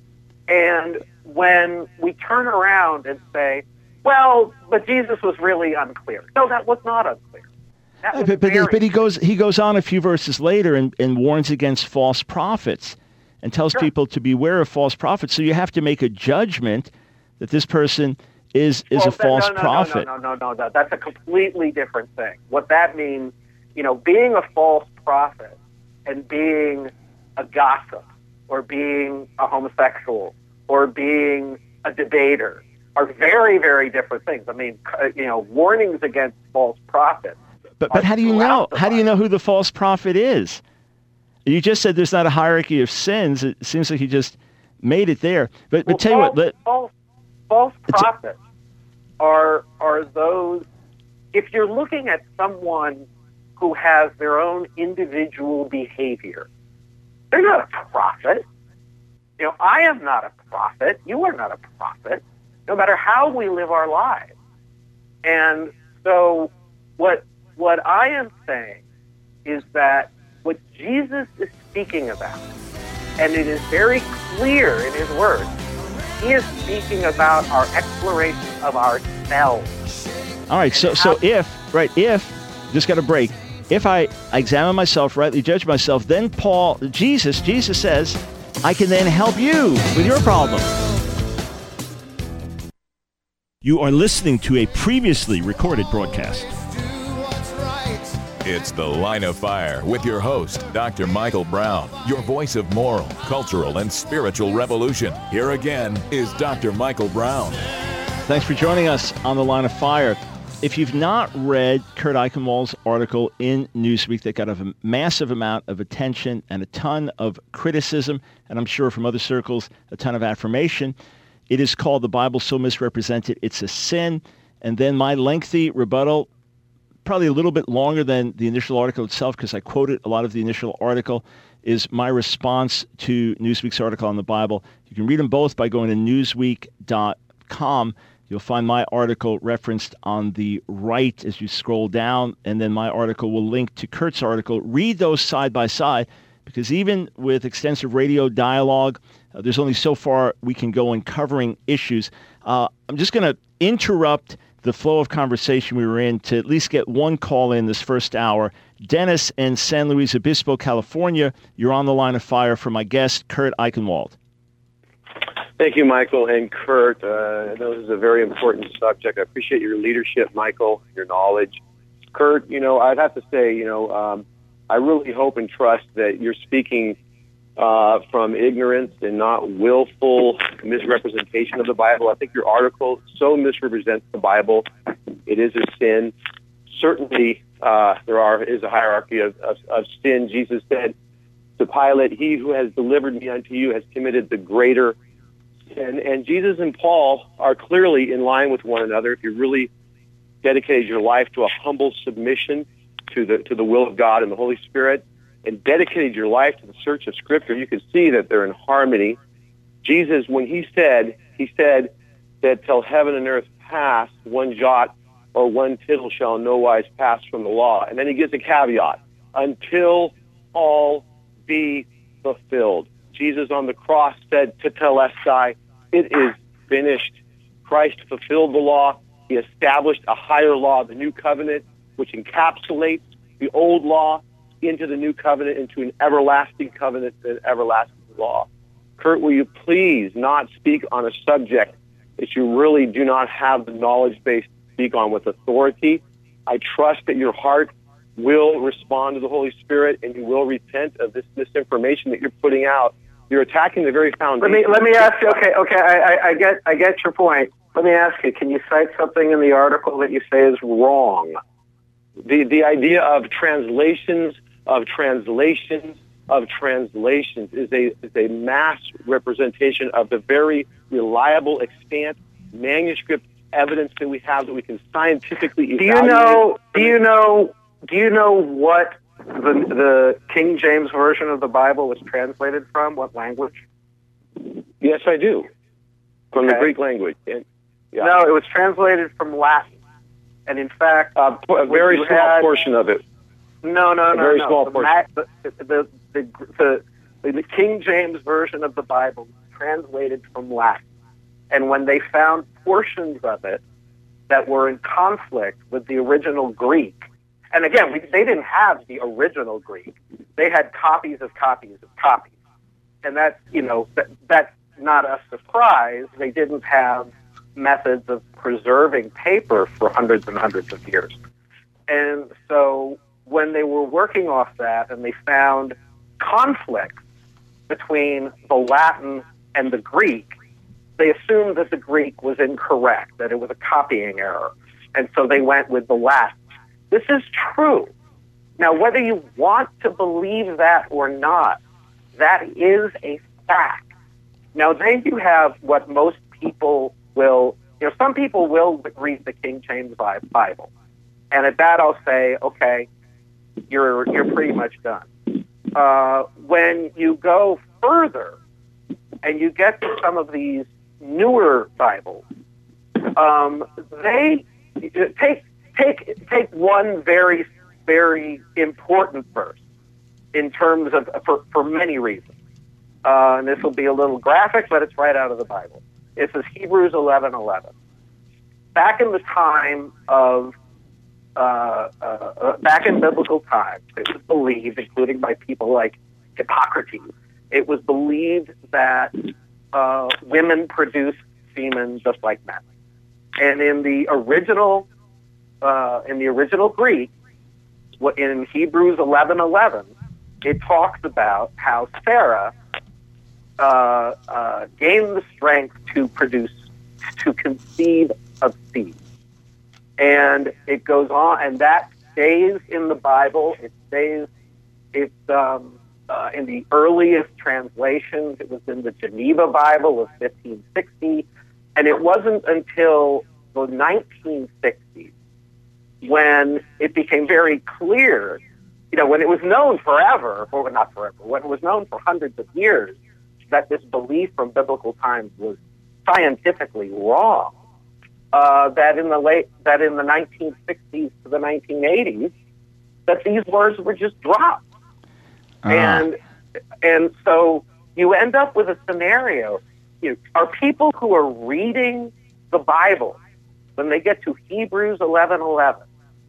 And when we turn around and say, well, but Jesus was really unclear. No, that was not unclear. That was but, but, very but he goes he goes on a few verses later and, and warns against false prophets and tells sure. people to beware of false prophets. So you have to make a judgment that this person is is well, a false no, no, prophet. No, no, no, no, no. That's a completely different thing. What that means, you know, being a false prophet and being a gossip or being a homosexual or being a debater are very, very different things. I mean, you know, warnings against false prophets But but how do you know? How do you know who the false prophet is? You just said there's not a hierarchy of sins. It seems like you just made it there. But well, but tell false, you what, let, false, false prophets are are those. If you're looking at someone who has their own individual behavior, they're not a prophet. You know, I am not a prophet. You are not a prophet, no matter how we live our lives. And so what what I am saying is that what Jesus is speaking about, and it is very clear in his words, he is speaking about our exploration of ourselves. All right, so so if, right, if, just got a break, if I examine myself, rightly judge myself, then Paul, Jesus, Jesus says, I can then help you with your problem. You are listening to a previously recorded broadcast. It's The Line of Fire with your host, Doctor Michael Brown, your voice of moral, cultural, and spiritual revolution. Here again is Doctor Michael Brown. Thanks for joining us on The Line of Fire. If you've not read Kurt Eichenwald's article in Newsweek that got a massive amount of attention and a ton of criticism, and I'm sure from other circles, a ton of affirmation, it is called The Bible So Misrepresented, It's a Sin. And then my lengthy rebuttal, probably a little bit longer than the initial article itself because I quoted a lot of the initial article, is my response to Newsweek's article on the Bible. You can read them both by going to newsweek dot com. You'll find my article referenced on the right as you scroll down, and then my article will link to Kurt's article. Read those side by side, because even with extensive radio dialogue, uh, there's only so far we can go in covering issues. Uh, I'm just going to interrupt the flow of conversation we were in to at least get one call in this first hour. Dennis in San Luis Obispo, California, you're on the line of fire for my guest, Kurt Eichenwald. Thank you, Michael and Kurt. Uh, I know this is a very important subject. I appreciate your leadership, Michael, your knowledge. Kurt, you know, I'd have to say, you know, um, I really hope and trust that you're speaking uh, from ignorance and not willful misrepresentation of the Bible. I think your article so misrepresents the Bible. It is a sin. Certainly, uh, there are is a hierarchy of, of, of sin. Jesus said to Pilate, "He who has delivered me unto you has committed the greater sin." And Jesus and Paul are clearly in line with one another. If you really dedicated your life to a humble submission to the to the will of God and the Holy Spirit, and dedicated your life to the search of Scripture, you can see that they're in harmony. Jesus, when he said, he said that till heaven and earth pass, one jot or one tittle shall in no wise pass from the law. And then he gives a caveat, until all be fulfilled. Jesus on the cross said, tetelestai, it is finished. Christ fulfilled the law. He established a higher law, the new covenant, which encapsulates the old law into the new covenant, into an everlasting covenant, an everlasting law. Kurt, will you please not speak on a subject that you really do not have the knowledge base to speak on with authority? I trust that your heart will respond to the Holy Spirit and you will repent of this misinformation that you're putting out. You're attacking the very foundation. Let me let me ask you. Okay, okay, I, I, I get I get your point. Let me ask you. Can you cite something in the article that you say is wrong? The the idea of translations of translations of translations is a is a mass representation of the very reliable, extant manuscript evidence that we have that we can scientifically evaluate. Do you know? Do you know? Do you know what the the King James version of the Bible was translated from? What language? Yes, I do. From okay. the Greek language. And, yeah. No, it was translated from Latin. And in fact, uh, a very small had, portion of it. No, no, a no, very no. small the, portion. the, the, the, the, the King James version of the Bible was translated from Latin. And when they found portions of it that were in conflict with the original Greek, and again, we, they didn't have the original Greek. They had copies of copies of copies. And that's, you know, that, that's not a surprise. They didn't have methods of preserving paper for hundreds and hundreds of years. And so when they were working off that and they found conflict between the Latin and the Greek, they assumed that the Greek was incorrect, that it was a copying error. And so they went with the Latin. This is true. Now, whether you want to believe that or not, that is a fact. Now, then you have what most people will, you know, some people will read the King James Bible. And at that, I'll say, okay, you're you're pretty much done. Uh, when you go further and you get to some of these newer Bibles, um, they take take take one very very important verse in terms of for, for many reasons. Uh, and this will be a little graphic, but it's right out of the Bible. It says Hebrews eleven eleven. Back in the time of Uh, uh, back in biblical times, it was believed, including by people like Hippocrates, it was believed that uh, women produced semen just like men. And in the original, uh, in the original Greek, in Hebrews eleven eleven, it talks about how Sarah uh, uh, gained the strength to produce, to conceive of seed. And it goes on, and that stays in the Bible. It stays, it's um, uh, in the earliest translations. It was in the Geneva Bible of fifteen sixty. And it wasn't until the nineteen sixties when it became very clear, you know, when it was known forever, or not forever, when it was known for hundreds of years that this belief from biblical times was scientifically wrong. Uh, that in the late, that in the nineteen sixties to the nineteen eighties, that these words were just dropped, uh. and and so you end up with a scenario. You know, are people who are reading the Bible when they get to Hebrews eleven eleven,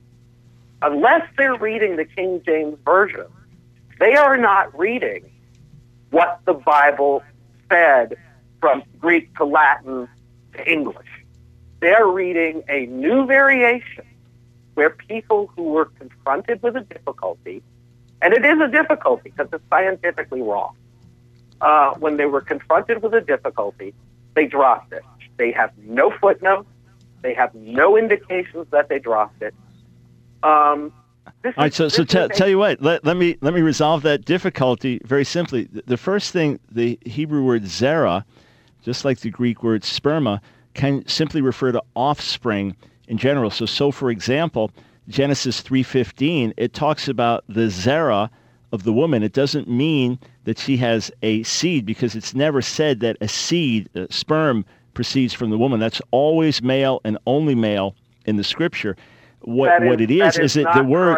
unless they're reading the King James Version, they are not reading what the Bible said from Greek to Latin to English. They're reading a new variation where people who were confronted with a difficulty, and it is a difficulty because it's scientifically wrong, uh, when they were confronted with a difficulty, they dropped it. They have no footnotes. They have no indications that they dropped it. Um, this All right, is, so so t- a, tell you what, let, let me let me resolve that difficulty very simply. The first thing, the Hebrew word zera, just like the Greek word sperma, can simply refer to offspring in general. So, so for example, Genesis three fifteen, it talks about the zera of the woman. It doesn't mean that she has a seed, because it's never said that a seed, a sperm, proceeds from the woman. That's always male and only male in the Scripture. What is, what it is is, is it the word?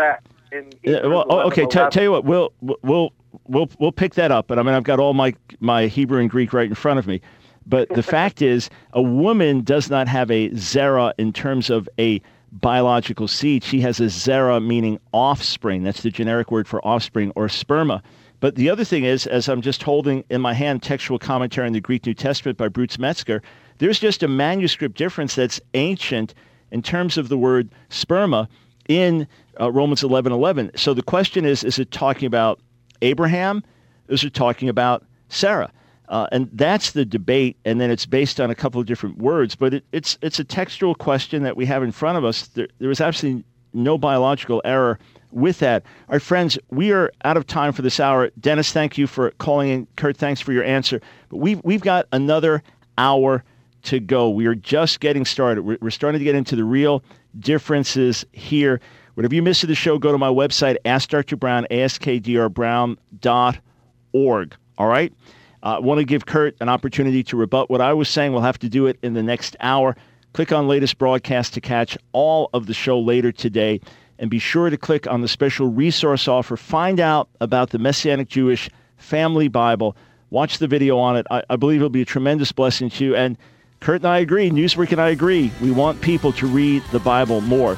Uh, well, okay, t- tell you what, we'll we'll we'll we'll pick that up. But I mean, I've got all my my Hebrew and Greek right in front of me. But the fact is, a woman does not have a zera in terms of a biological seed. She has a zera, meaning offspring. That's the generic word for offspring, or sperma. But the other thing is, as I'm just holding in my hand textual commentary on the Greek New Testament by Bruce Metzger, there's just a manuscript difference that's ancient in terms of the word sperma in uh, Romans eleven eleven. So the question is, is it talking about Abraham? Or is it talking about Sarah? Uh, and that's the debate, and then it's based on a couple of different words. But it, it's it's a textual question that we have in front of us. There, there is absolutely no biological error with that. Our friends, we are out of time for this hour. Dennis, thank you for calling in. Kurt, thanks for your answer. But we've, we've got another hour to go. We are just getting started. We're, we're starting to get into the real differences here. Whatever you missed of the show, go to my website, Ask Doctor Brown, ask d r brown dot org. All right? I uh, want to give Kurt an opportunity to rebut what I was saying. We'll have to do it in the next hour. Click on latest broadcast to catch all of the show later today. And be sure to click on the special resource offer. Find out about the Messianic Jewish Family Bible. Watch the video on it. I, I believe it'll be a tremendous blessing to you. And Kurt and I agree, Newsweek and I agree, we want people to read the Bible more.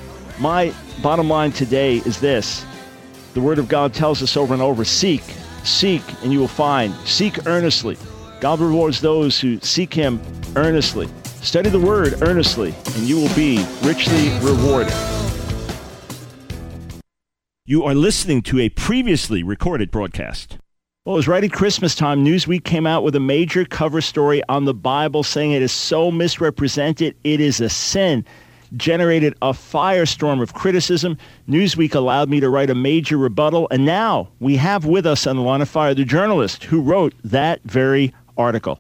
My bottom line today is this. The Word of God tells us over and over, seek. Seek, and you will find. Seek earnestly. God rewards those who seek Him earnestly. Study the Word earnestly, and you will be richly rewarded. You are listening to a previously recorded broadcast. Well, it was right at Christmas time. Newsweek came out with a major cover story on the Bible saying it is so misrepresented, it is a sin. generated a firestorm of criticism. Newsweek allowed me to write a major rebuttal, and now we have with us on the Line of Fire the journalist who wrote that very article.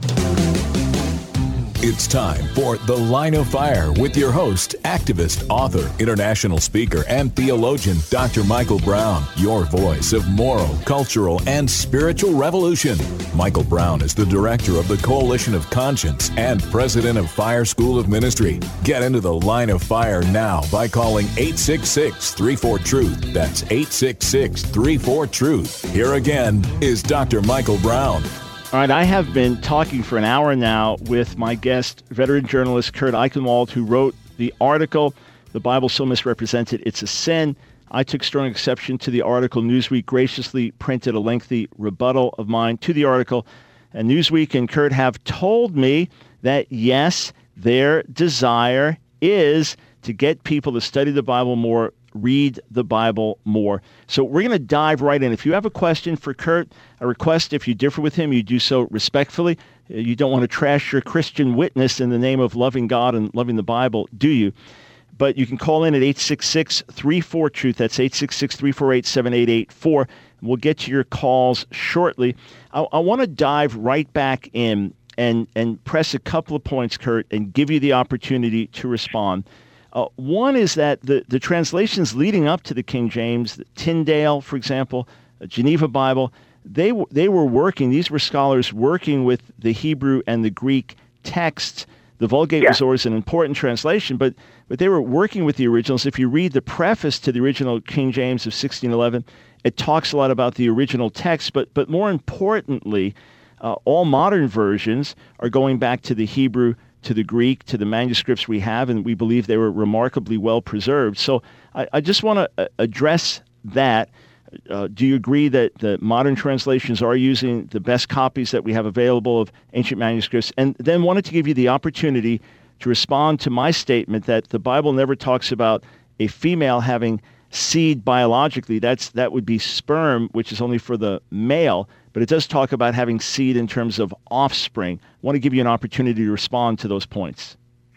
It's time for The Line of Fire with your host, activist, author, international speaker, and theologian, Doctor Michael Brown, your voice of moral, cultural, and spiritual revolution. Michael Brown is the director of the Coalition of Conscience and president of Fire School of Ministry. Get into The Line of Fire now by calling eight six six, three four, truth. That's eight six six, three four, truth. Here again is Doctor Michael Brown. All right, I have been talking for an hour now with my guest, veteran journalist Kurt Eichenwald, who wrote the article, "The Bible So Misrepresented, It's a Sin." I took strong exception to the article. Newsweek graciously printed a lengthy rebuttal of mine to the article. And Newsweek and Kurt have told me that, yes, their desire is to get people to study the Bible more, read the Bible more. So we're going to dive right in. If you have a question for Kurt, a request, if you differ with him, you do so respectfully. You don't want to trash your Christian witness in the name of loving God and loving the Bible, do you? But you can call in at eight six six, three four, truth. That's eight six six, three four eight, seven eight eight four. We'll get to your calls shortly. I, I want to dive right back in and, and press a couple of points, Kurt, and give you the opportunity to respond. Uh, one is that the, the translations leading up to the King James, the Tyndale, for example, Geneva Bible, they, w- they were working, these were scholars working with the Hebrew and the Greek texts. The Vulgate yeah. was always an important translation, but, but they were working with the originals. If you read the preface to the original King James of sixteen eleven, it talks a lot about the original text, but, but more importantly, uh, all modern versions are going back to the Hebrew, to the Greek, to the manuscripts we have, and we believe they were remarkably well preserved. So I, I just want to uh, address that. Uh, do you agree that the modern translations are using the best copies that we have available of ancient manuscripts? And then wanted to give you the opportunity to respond to my statement that the Bible never talks about a female having seed biologically. That's that would be sperm, which is only for the male. But it does talk about having seed in terms of offspring. I want to give you an opportunity to respond to those points.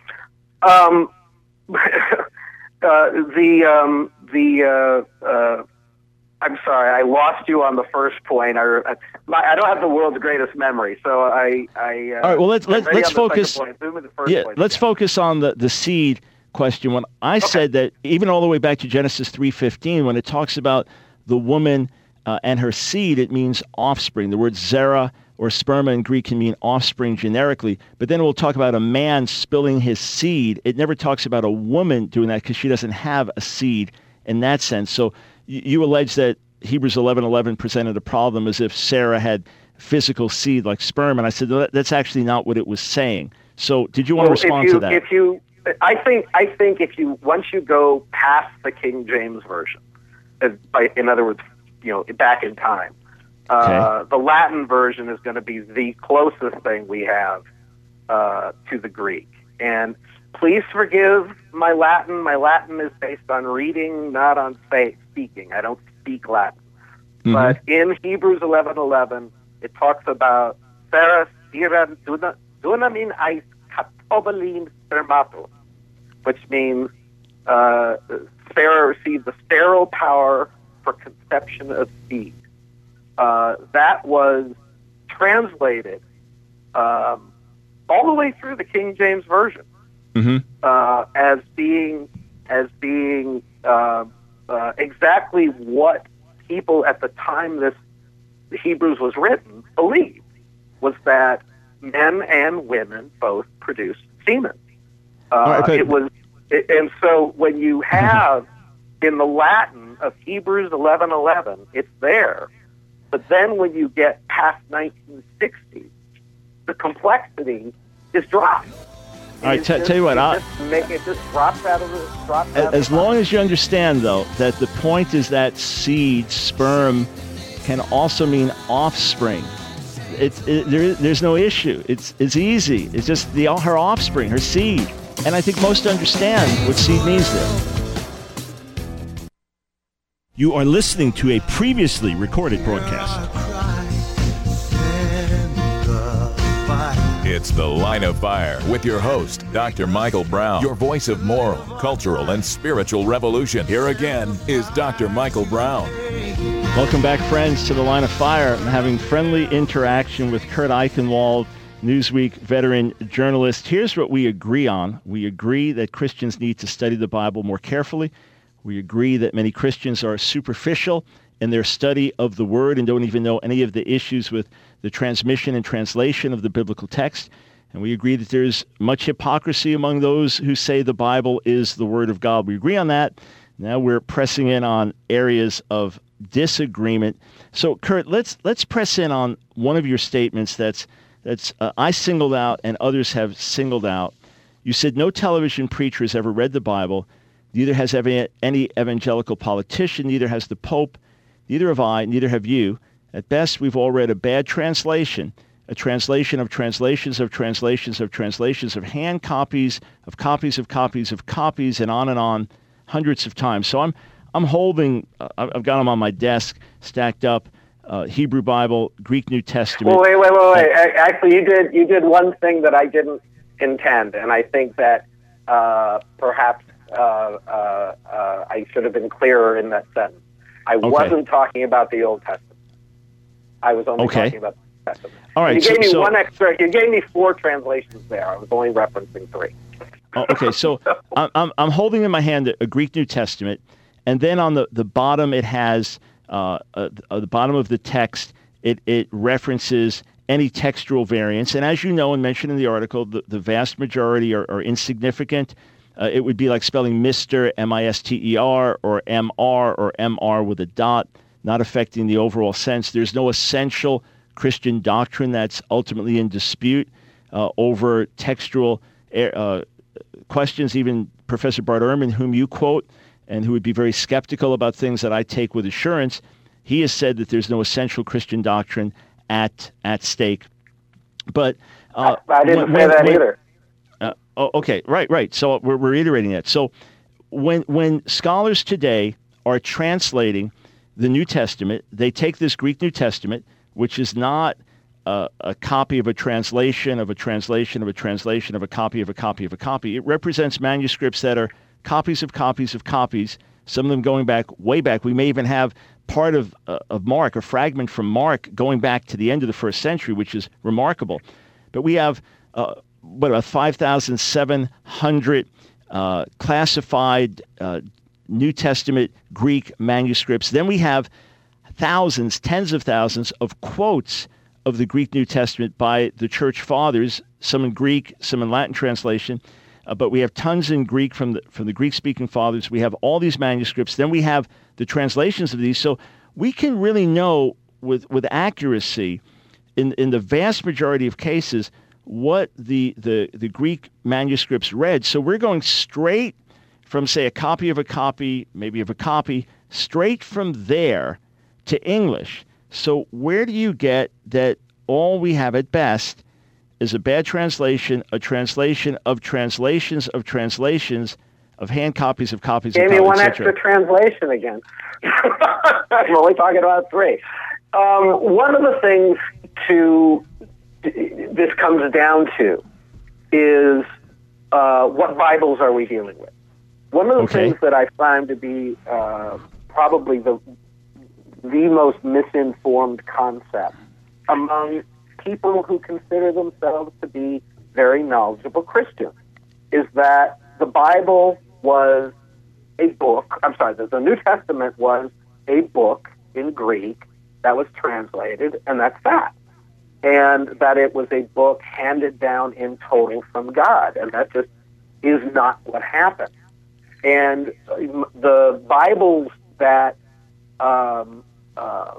Um, uh, the um, the uh, uh, I'm sorry, I lost you on the first point. I, my, I don't have the world's greatest memory, so I. I uh, All right. Well, let's let's let's focus. Yeah, point let's again. focus on the, the seed question. When I okay. said that, even all the way back to Genesis three fifteen, when it talks about the woman Uh, and her seed, it means offspring. The word zera or sperma in Greek can mean offspring generically, but then we'll talk about a man spilling his seed. It never talks about a woman doing that because she doesn't have a seed in that sense. So you, you allege that Hebrews eleven eleven presented a problem as if Sarah had physical seed like sperm, and I said that, that's actually not what it was saying. So did you want well, to respond if you, to that? If you, I think, I think if you once you go past the King James version, as by, in other words, you know, back in time. Uh, okay. The Latin version is going to be the closest thing we have uh, to the Greek. And please forgive my Latin. My Latin is based on reading, not on speaking. I don't speak Latin. Mm-hmm. But in Hebrews eleven eleven, it talks about Sarah dunamin ais katobalin spermato, which means uh, Sarah received the sterile power for conception of seed. Uh, that was translated um, all the way through the King James Version mm-hmm. uh, as being as being uh, uh, exactly what people at the time this the Hebrews was written believed, was that men and women both produced semen. Uh, right, but- it was, it, and so when you have in the Latin of Hebrews eleven eleven, it's there. But then when you get past nineteen sixty, the complexity is dropped. All right, t- tell you what, it I, just, make, it just drops out of the drops as, out as of the long as you understand, though, that the point is that seed, sperm, can also mean offspring. It's it, there, there's no issue. It's it's easy. It's just the her offspring, her seed, and I think most understand what seed means there. You are listening to a previously recorded broadcast. It's It's The Line of Fire with your host, Doctor Michael Brown, your voice of moral, cultural, and spiritual revolution. Here again is Doctor Michael Brown. Welcome back, friends, to The Line of Fire. I'm having friendly interaction with Kurt Eichenwald, Newsweek veteran journalist. Here's what we agree on. We agree that Christians need to study the Bible more carefully. We agree that many Christians are superficial in their study of the Word and don't even know any of the issues with the transmission and translation of the biblical text. And we agree that there's much hypocrisy among those who say the Bible is the Word of God. We agree on that. Now we're pressing in on areas of disagreement. So, Kurt, let's let's press in on one of your statements that's that's uh, I singled out and others have singled out. You said no television preacher has ever read the Bible. Neither has any, any evangelical politician. Neither has the Pope. Neither have I. Neither have you. At best, we've all read a bad translation, a translation of translations of translations of translations of hand copies of copies of copies of copies, and on and on, hundreds of times. So I'm I'm holding. Uh, I've got them on my desk, stacked up. Uh, Hebrew Bible, Greek New Testament. Well, wait, wait, wait, wait. Actually, you did you did one thing that I didn't intend, and I think that uh, perhaps uh, uh, uh, I should have been clearer in that sentence. I okay. wasn't talking about the Old Testament. I was only okay. talking about the New Testament. All right. You gave so, me so, one extra. You gave me four translations there. I was only referencing three. Oh, okay, so I'm, I'm I'm holding in my hand a, a Greek New Testament, and then on the, the bottom it has uh, uh, the bottom of the text it it references any textual variants, and as you know and mentioned in the article, the, the vast majority are, are insignificant. Uh, it would be like spelling Mister M I S T E R or M R or M R with a dot, not affecting the overall sense. There's no essential Christian doctrine that's ultimately in dispute uh, over textual uh, questions. Even Professor Bart Ehrman, whom you quote, and who would be very skeptical about things that I take with assurance, he has said that there's no essential Christian doctrine at at stake. But uh, I, I didn't when, say that when, either. Uh, oh, okay, right, right. So we're, we're reiterating that. So when when scholars today are translating the New Testament, they take this Greek New Testament, which is not uh, a copy of a translation of a translation of a translation of a copy of a copy of a copy. It represents manuscripts that are copies of copies of copies, some of them going back way back. We may even have part of uh, of Mark, a fragment from Mark, going back to the end of the first century, which is remarkable. But we have, uh, what, about five thousand seven hundred uh, classified uh, New Testament Greek manuscripts. Then we have thousands, tens of thousands of quotes of the Greek New Testament by the church fathers, some in Greek, some in Latin translation. Uh, but we have tons in Greek from the from the Greek-speaking fathers. We have all these manuscripts. Then we have the translations of these. So we can really know with with accuracy, in in the vast majority of cases, what the the, the Greek manuscripts read. So we're going straight from, say, a copy of a copy, maybe of a copy, straight from there to English. So where do you get that all we have at best is a bad translation, a translation of translations of translations of hand copies of copies Gave of me copies, one et extra cetera. translation again. I'm only talking about three. Um, one of the things to this comes down to is uh, what Bibles are we dealing with? One of the Okay. things that I find to be uh, probably the the most misinformed concept among people who consider themselves to be very knowledgeable Christians is that the Bible was a book. I'm sorry, the New Testament was a book in Greek that was translated, and that's that. And that it was a book handed down in total from God, and that just is not what happened. And the Bibles that um, uh,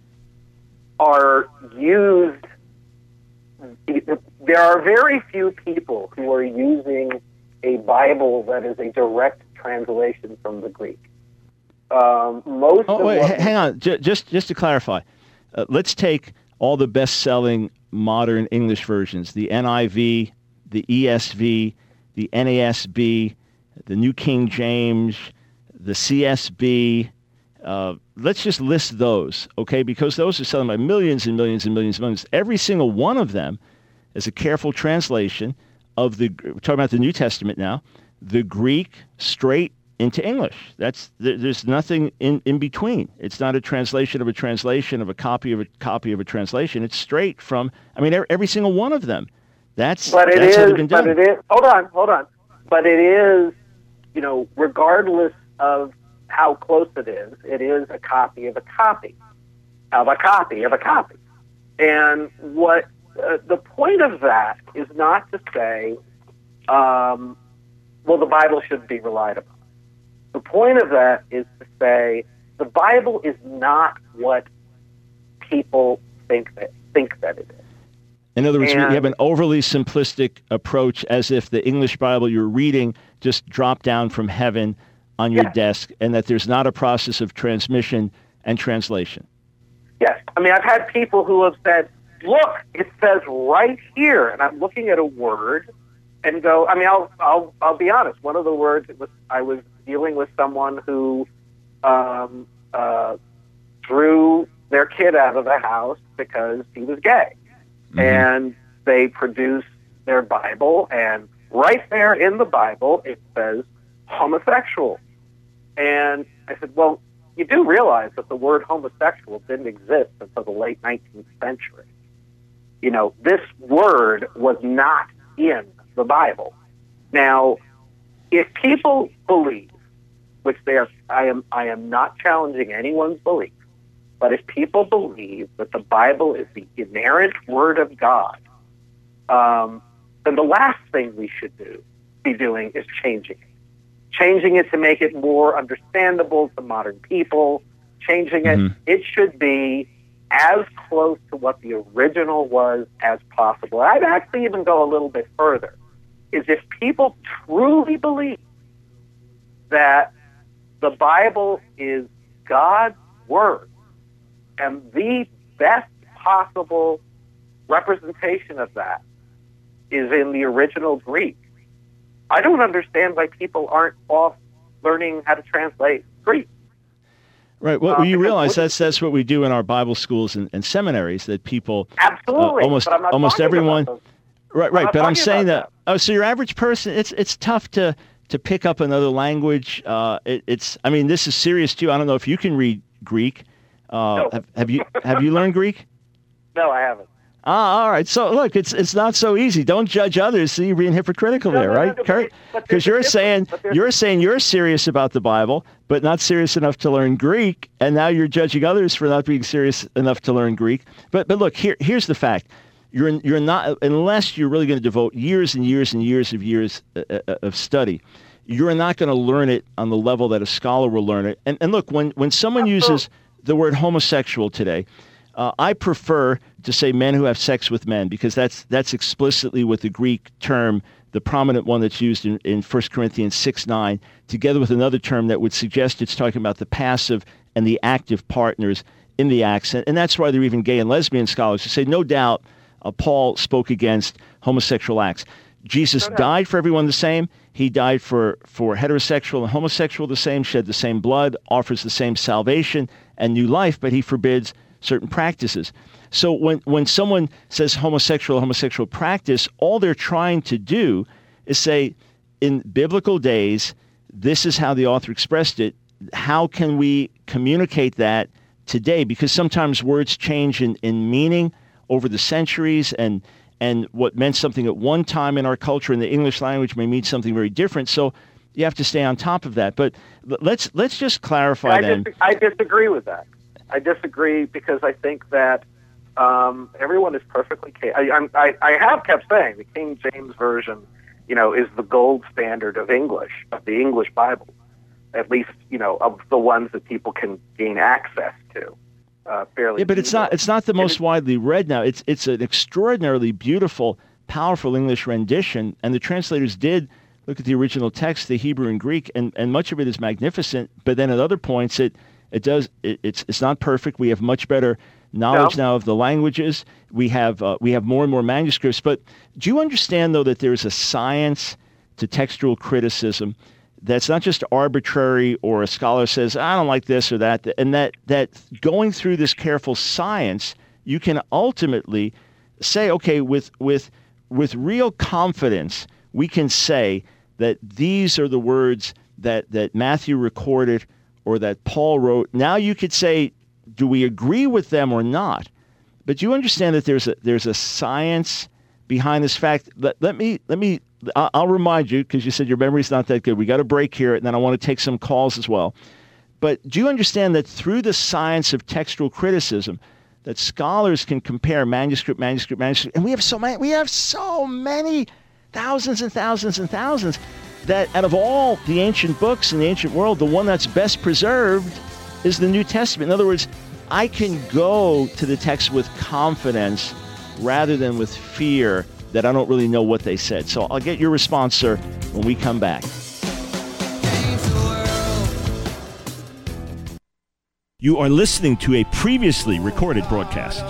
are used, there are very few people who are using a Bible that is a direct translation from the Greek. Um, most Oh, of wait, what h- hang on. J- just just to clarify, uh, let's take all the best-selling modern English versions: the N I V, the E S V, the N A S B, the New King James, the C S B. Uh, let's just list those, okay? Because those are selling by millions and millions and millions and millions. Every single one of them as a careful translation of the, we're talking about the New Testament now, the Greek straight into English. That's there, there's nothing in, in between. It's not a translation of a translation of a copy of a copy of a translation. It's straight from, I mean, every, every single one of them. That's, but it that's is, how they've been doing. But it is, hold on, hold on. But it is, you know, regardless of how close it is, it is a copy of a copy of a copy of a copy. And what uh, the point of that is not to say, um, well, the Bible shouldn't be relied upon. The point of that is to say the Bible is not what people think that think that it is. In other words, and, you have an overly simplistic approach, as if the English Bible you're reading just dropped down from heaven on your yes. desk, and that there's not a process of transmission and translation. Yes. I mean, I've had people who have said, look, it says right here, and I'm looking at a word and go, I mean, I'll I'll I'll be honest. One of the words, it was, I was dealing with someone who um, uh, threw their kid out of the house because he was gay. Mm-hmm. And they produced their Bible, and right there in the Bible, it says homosexual. And I said, well, you do realize that the word homosexual didn't exist until the late nineteenth century. You know, this word was not in the Bible. Now, if people believe, which they are, I am, I am not challenging anyone's belief, but if people believe that the Bible is the inerrant Word of God, um, then the last thing we should do, be doing is changing it. Changing it to make it more understandable to modern people, changing it, mm-hmm. it should be as close to what the original was as possible. I'd actually even go a little bit further, is if people truly believe that the Bible is God's Word, and the best possible representation of that is in the original Greek, I don't understand why people aren't off learning how to translate Greek. Right. Well, uh, you realize that's that's what we do in our Bible schools and, and seminaries, that people absolutely uh, almost almost everyone. Right. Right. I'm but I'm saying that. that. Oh, so your average person, it's it's tough to to pick up another language. Uh, it, it's. I mean, this is serious too. I don't know if you can read Greek. Uh, no. have, have you have you learned Greek? No, I haven't. Ah, all right. So look, it's it's not so easy. Don't judge others. See, you're being hypocritical no, there, no, right, no, no, Kurt? Because you're saying you're saying you're serious about the Bible, but not serious enough to learn Greek, and now you're judging others for not being serious enough to learn Greek. But but look, here here's the fact: you're you're not, unless you're really going to devote years and years and years of years uh, of study, you're not going to learn it on the level that a scholar will learn it. And and look, when when someone Absolutely. uses the word homosexual today, Uh, I prefer to say men who have sex with men, because that's that's explicitly what the Greek term, the prominent one that's used in, in First Corinthians six nine, together with another term that would suggest it's talking about the passive and the active partners in the acts. And, and that's why there are even gay and lesbian scholars who say, no doubt, uh, Paul spoke against homosexual acts. Jesus no died for everyone the same. He died for, for heterosexual and homosexual the same, shed the same blood, offers the same salvation and new life, but he forbids certain practices. So when, when someone says homosexual, homosexual practice, all they're trying to do is say, in biblical days, this is how the author expressed it. How can we communicate that today? Because sometimes words change in, in meaning over the centuries, and and what meant something at one time in our culture in the English language may mean something very different. So you have to stay on top of that. But let's let's just clarify I then. Dis- I disagree with that. I disagree because I think that um, everyone is perfectly capable. I, I, I have kept saying the King James Version, you know, is the gold standard of English, of the English Bible, at least, you know, of the ones that people can gain access to uh, fairly. Yeah, but it's not it's not the most widely read now. It's it's an extraordinarily beautiful, powerful English rendition, and the translators did look at the original text, the Hebrew and Greek, and, and much of it is magnificent. But then at other points, it It does. It, it's it's not perfect. We have much better knowledge no. now of the languages. We have uh, we have more and more manuscripts. But do you understand, though, that there's a science to textual criticism that's not just arbitrary, or a scholar says, I don't like this or that, and that that going through this careful science, you can ultimately say, okay, with with with real confidence, we can say that these are the words that, that Matthew recorded or that Paul wrote. Now you could say, do we agree with them or not? But you understand that there's a there's a science behind this fact. Let, let me let me I'll, I'll remind you, because you said your memory's not that good. We got a break here, and then I want to take some calls as well. But do you understand that through the science of textual criticism, that scholars can compare manuscript, manuscript, manuscript, and we have so many, we have so many, thousands and thousands and thousands, that out of all the ancient books in the ancient world, the one that's best preserved is the New Testament. In other words, I can go to the text with confidence rather than with fear that I don't really know what they said. So I'll get your response, sir, when we come back. You are listening to a previously recorded broadcast.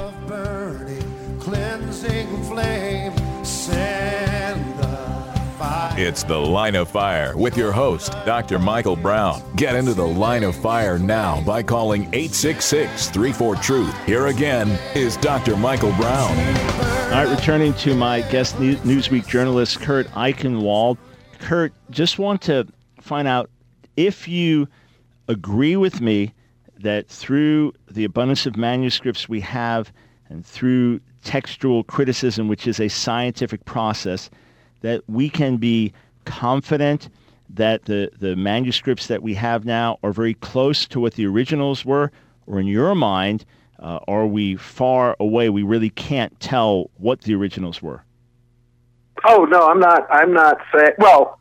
It's The Line of Fire with your host, Doctor Michael Brown. Get into the Line of Fire now by calling eight six six, three four, truth. Here again is Doctor Michael Brown. All right, returning to my guest Newsweek journalist, Kurt Eichenwald. Kurt, just want to find out if you agree with me that through the abundance of manuscripts we have and through textual criticism, which is a scientific process, that we can be confident that the, the manuscripts that we have now are very close to what the originals were, or in your mind, uh, are we far away? We really can't tell what the originals were. Oh, no, I'm not, I'm not saying, well,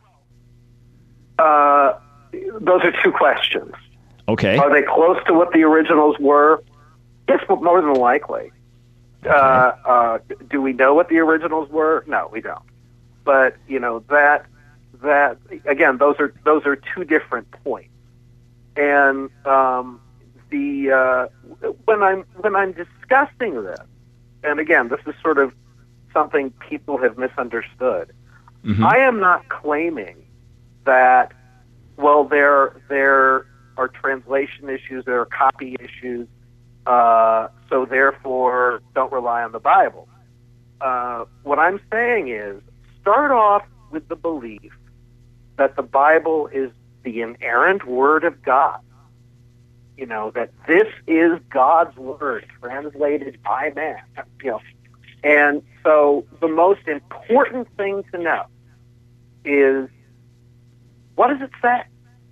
uh, those are two questions. Okay. Are they close to what the originals were? Yes, but more than likely. Okay. Uh, uh, do we know what the originals were? No, we don't. But you know that that again, those are those are two different points. And um, the uh, when I'm when I'm discussing this, and again, this is sort of something people have misunderstood. Mm-hmm. I am not claiming that. Well, there there. are translation issues, there are copy issues, uh, so therefore don't rely on the Bible. Uh, what I'm saying is start off with the belief that the Bible is the inerrant Word of God. You know, that this is God's Word translated by man. You know, and so the most important thing to know is, what does it say?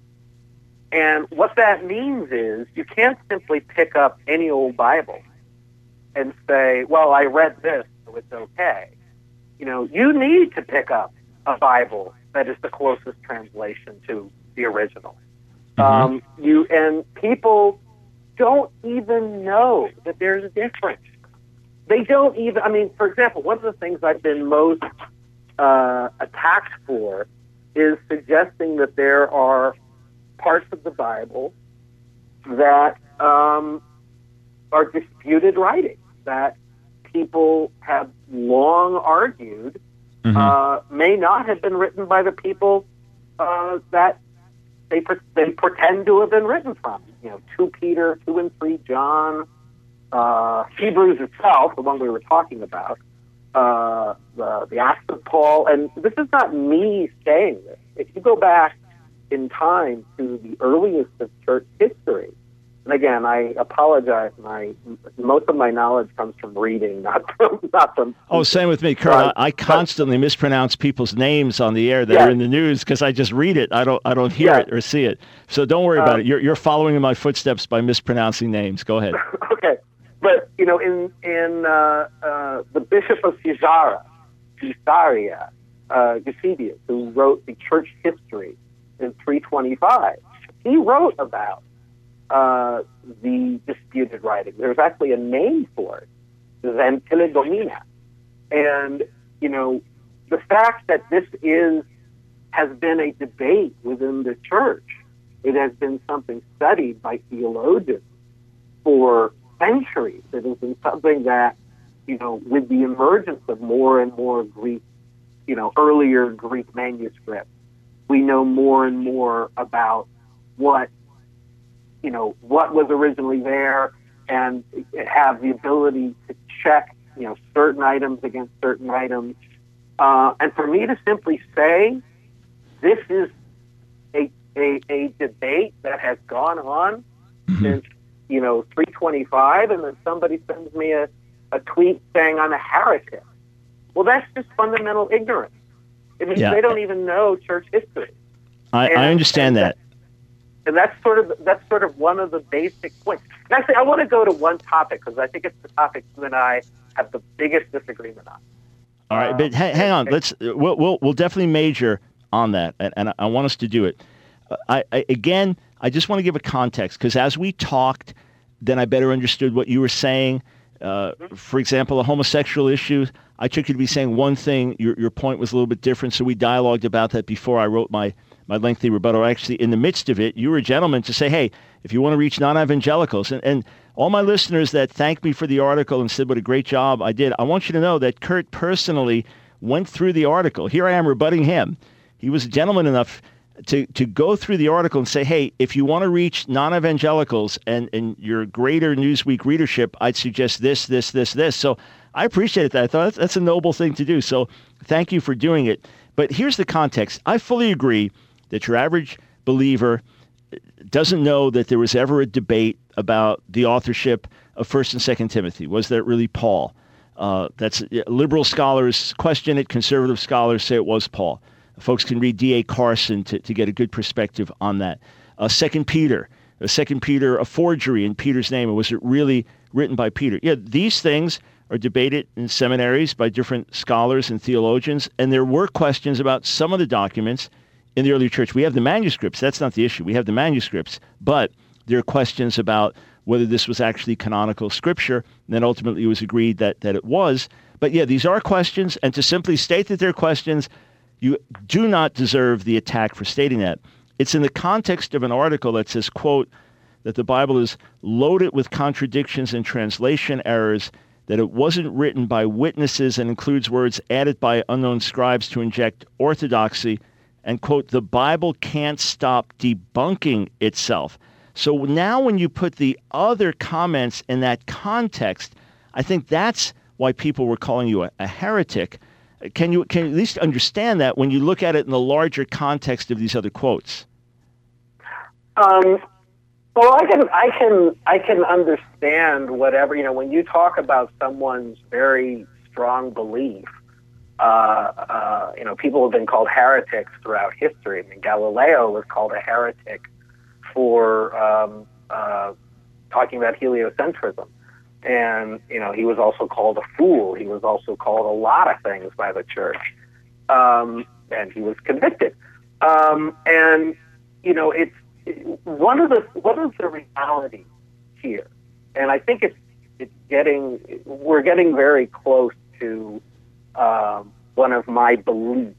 And what that means is you can't simply pick up any old Bible and say, well, I read this, so it's okay. You know, you need to pick up a Bible that is the closest translation to the original. Mm-hmm. Um, you and people don't even know that there's a difference. They don't even, I mean, for example, one of the things I've been most uh, attacked for is suggesting that there are parts of the Bible that um, are disputed writings, that people have long argued mm-hmm. uh, may not have been written by the people uh, that they pre- they pretend to have been written from. You know, Second Peter, two and three John, uh, Hebrews itself, the one we were talking about, uh, the, the Acts of Paul. And this is not me saying this. If you go back in time to the earliest of church history. And again, I apologize. My most of my knowledge comes from reading, not from not from. Oh, same with me, Kurt. But, I, I constantly but, mispronounce people's names on the air that yes. are in the news because I just read it. I don't. I don't hear yes. it or see it. So don't worry about um, it. You're you're following in my footsteps by mispronouncing names. Go ahead. Okay, but you know, in in uh, uh, the Bishop of Caesarea, Caesarea, uh, Eusebius, who wrote the church history in three twenty-five, he wrote about uh, the disputed writing. There's actually a name for it, Xantilegomena. And, you know, the fact that this is has been a debate within the church, it has been something studied by theologians for centuries. It has been something that, you know, with the emergence of more and more Greek, you know, earlier Greek manuscripts, we know more and more about what, you know, what was originally there and have the ability to check you know, certain items against certain items. Uh, and for me to simply say, this is a, a, a debate that has gone on mm-hmm. since, you know, three twenty-five, and then somebody sends me a, a tweet saying I'm a heretic. Well, that's just fundamental ignorance. It means yeah. they don't even know church history. I, and, I understand that. that. And that's sort of that's sort of one of the basic points. And actually, I want to go to one topic because I think it's the topic you and I have the biggest disagreement on. All right, but ha- hang on. Let's we'll, we'll we'll definitely major on that, and, and I want us to do it. I, I again, I just want to give a context because as we talked, then I better understood what you were saying. Uh, for example, a homosexual issue, I took you to be saying one thing. Your your point was a little bit different, so we dialogued about that before I wrote my, my lengthy rebuttal. Actually, in the midst of it, you were a gentleman to say, hey, if you want to reach non-evangelicals, and, and all my listeners that thanked me for the article and said what a great job I did, I want you to know that Kurt personally went through the article. Here I am rebutting him. He was a gentleman enough to, to go through the article and say, hey, if you want to reach non-evangelicals and, and your greater Newsweek readership, I'd suggest this, this, this, this. So I appreciated that. I thought that's, that's a noble thing to do. So thank you for doing it. But here's the context. I fully agree that your average believer doesn't know that there was ever a debate about the authorship of First and Second Timothy. Was that really Paul? Uh, that's liberal scholars question it. Conservative scholars say it was Paul. Folks can read D A Carson to, to get a good perspective on that. Uh, Second Peter, uh, Second Peter, a forgery in Peter's name. Or was it really written by Peter? Yeah, these things are debated in seminaries by different scholars and theologians, and there were questions about some of the documents in the early church. We have the manuscripts. That's not the issue. We have the manuscripts, but there are questions about whether this was actually canonical scripture, and then ultimately it was agreed that, that it was. But yeah, these are questions, and to simply state that they're questions, you do not deserve the attack for stating that. It's in the context of an article that says, quote, that the Bible is loaded with contradictions and translation errors, that it wasn't written by witnesses and includes words added by unknown scribes to inject orthodoxy, and, quote, the Bible can't stop debunking itself. So now when you put the other comments in that context, I think that's why people were calling you a, a heretic. Can you can you at least understand that when you look at it in the larger context of these other quotes? Um, well, I can I can I can understand whatever, you know, when you talk about someone's very strong belief. Uh, uh, you know, people have been called heretics throughout history. I mean, Galileo was called a heretic for um, uh, talking about heliocentrism. And, you know, he was also called a fool. He was also called a lot of things by the church. Um, and he was convicted. Um, and, you know, it's it, one of the what is the reality here? And I think it's it's getting we're getting very close to um, one of my beliefs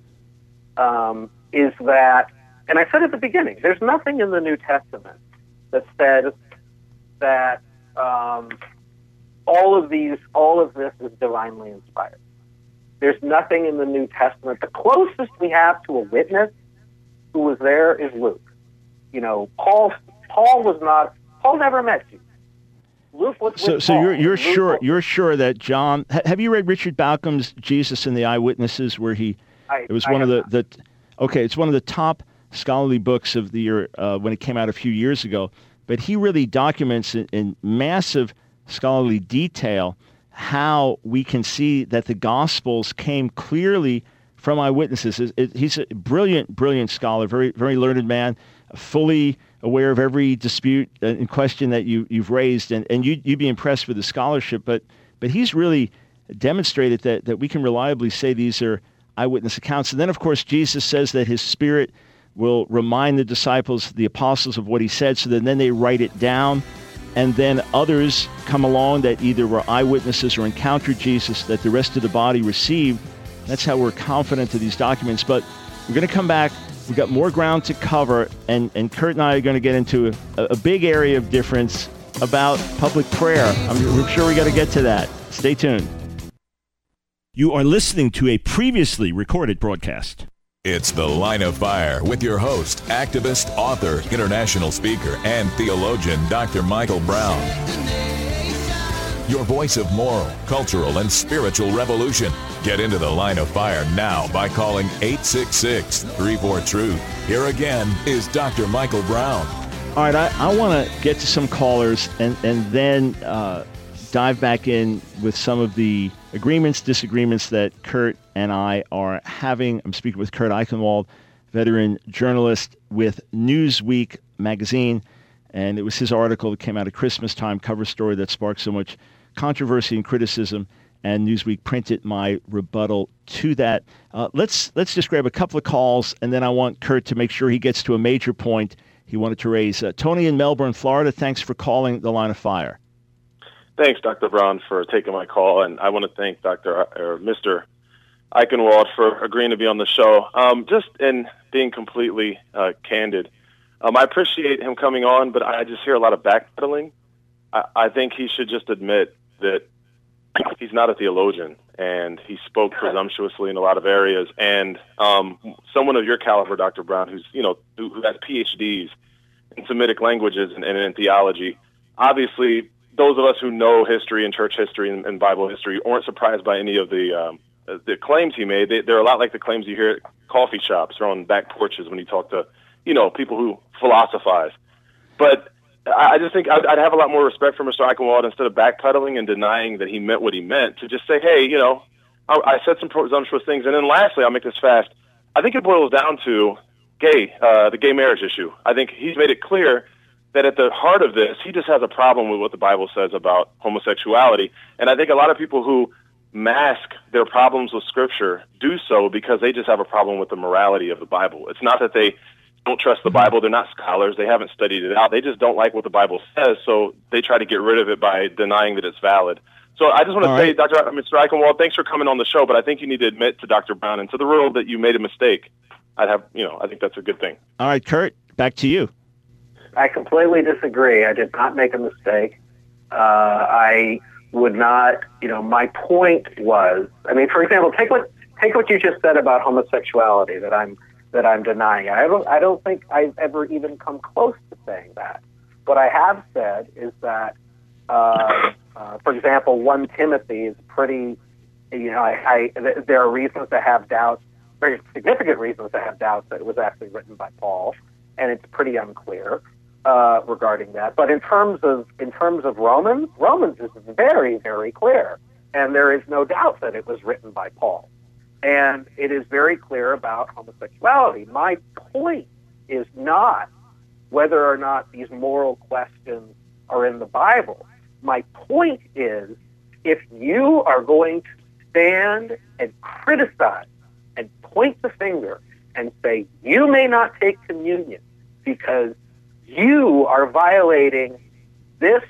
um, is that, and I said at the beginning, there's nothing in the New Testament that says that um, all of these, all of this is divinely inspired. There's nothing in the New Testament. The closest we have to a witness who was there is Luke. You know, Paul. Paul was not. Paul never met you. Luke was so, with so Paul. you're you're Luke sure was, you're sure that John. Have you read Richard Bauckham's Jesus and the Eyewitnesses, where he? I, it was I one of the, not. the. Okay, it's one of the top scholarly books of the year uh, when it came out a few years ago. But he really documents in, in massive scholarly detail how we can see that the Gospels came clearly from eyewitnesses. It, it, he's a brilliant, brilliant scholar, very, very learned man, fully aware of every dispute and question that you, you've raised, and, and you, you'd be impressed with the scholarship. But but he's really demonstrated that, that we can reliably say these are eyewitness accounts. And then, of course, Jesus says that his Spirit will remind the disciples, the apostles, of what he said, so that then they write it down. And then others come along that either were eyewitnesses or encountered Jesus that the rest of the body received. That's how we're confident of these documents. But we're going to come back. We've got more ground to cover, and, and Kurt and I are going to get into a, a big area of difference about public prayer. I'm, I'm sure we got to get to that. Stay tuned. You are listening to a previously recorded broadcast. It's The Line of Fire with your host, activist, author, international speaker, and theologian, Doctor Michael Brown. your voice of moral, cultural, and spiritual revolution. Get into the Line of Fire now by calling eight six six, three four, truth. Here again is Doctor Michael Brown. All right, I, I want to get to some callers and, and then uh, dive back in with some of the agreements, disagreements that Kurt and I are having. I'm speaking with Kurt Eichenwald, veteran journalist with Newsweek magazine, and it was his article that came out at Christmas time, cover story that sparked so much controversy and criticism, and Newsweek printed my rebuttal to that. Uh, let's let's just grab a couple of calls, and then I want Kurt to make sure he gets to a major point he wanted to raise. Uh, Tony in Melbourne, Florida, thanks for calling the Line of Fire. Thanks, Doctor Brown, for taking my call, and I want to thank Doctor or Mister Eichenwald for agreeing to be on the show. Um, just in being completely uh, candid, um, I appreciate him coming on, but I just hear a lot of backpedaling. I, I think he should just admit that he's not a theologian, and he spoke presumptuously in a lot of areas. And um, someone of your caliber, Doctor Brown, who's you know who, who has P H Ds in Semitic languages and, and in theology, obviously those of us who know history and church history and, and Bible history aren't surprised by any of the um, the claims he made. They, they're a lot like the claims you hear at coffee shops or on back porches when you talk to you know people who philosophize. But I just think I'd, I'd have a lot more respect for Mister Eichenwald instead of backpedaling and denying that he meant what he meant, to just say, hey, you know, I, I said some presumptuous things. And then lastly, I'll make this fast. I think it boils down to gay, uh, the gay marriage issue. I think he's made it clear that at the heart of this, he just has a problem with what the Bible says about homosexuality. And I think a lot of people who mask their problems with Scripture do so because they just have a problem with the morality of the Bible. It's not that they don't trust the Bible. They're not scholars. They haven't studied it out. They just don't like what the Bible says, so they try to get rid of it by denying that it's valid. So I just want to All say, right. Doctor Mister Eichenwald, thanks for coming on the show, but I think you need to admit to Doctor Brown and to the world that you made a mistake. I'd have, you know, I think that's a good thing. All right, Kurt, back to you. I completely disagree. I did not make a mistake. Uh, I would not, you know, my point was, I mean, for example, take what take what you just said about homosexuality, that I'm that I'm denying. I don't I don't think I've ever even come close to saying that. What I have said is that, uh, uh, for example, First Timothy is pretty, you know, I, I, th- there are reasons to have doubts, very significant reasons to have doubts that it was actually written by Paul, and it's pretty unclear uh, regarding that. But in terms of in terms of Romans, Romans is very, very clear, and there is no doubt that it was written by Paul. And it is very clear about homosexuality. My point is not whether or not these moral questions are in the Bible. My point is, if you are going to stand and criticize and point the finger and say, you may not take communion because you are violating this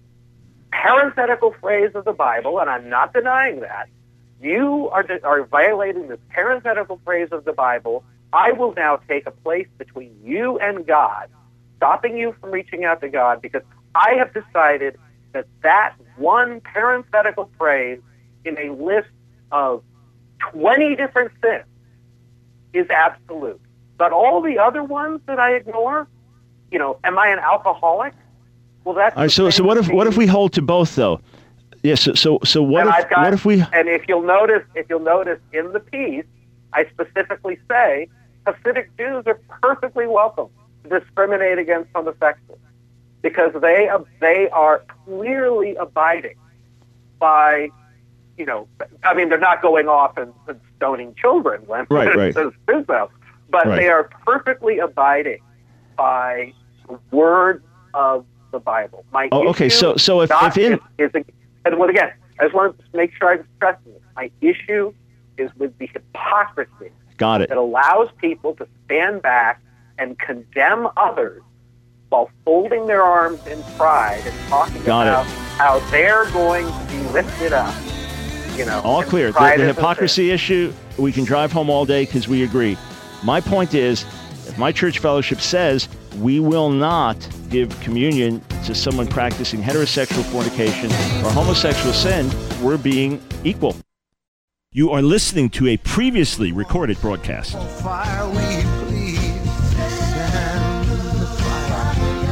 parenthetical phrase of the Bible, and I'm not denying that, you are, are violating this parenthetical phrase of the Bible, I will now take a place between you and God, stopping you from reaching out to God, because I have decided that that one parenthetical phrase in a list of twenty different sins is absolute. But all the other ones that I ignore, you know, am I an alcoholic? Well, that's... All right, so so what if what if we hold to both, though? Yes. So so, so what if got, what if we? And if you'll notice, if you'll notice in the piece, I specifically say Hasidic Jews are perfectly welcome to discriminate against homosexuals because they they are clearly abiding by, you know, I mean, they're not going off and, and stoning children when right, right. says Israel, but right. they are perfectly abiding by the word of the Bible. My oh, okay. So so if, if in is, is And well, again, I just want to make sure I stress this. My issue is with the hypocrisy Got it. that allows people to stand back and condemn others while folding their arms in pride and talking Got about it. how they're going to be lifted up. You know, all clear. The, the hypocrisy issue, we can drive home all day because we agree. My point is, if my church fellowship says we will not give communion to someone practicing heterosexual fornication or homosexual sin, we're being equal. You are listening to a previously recorded broadcast.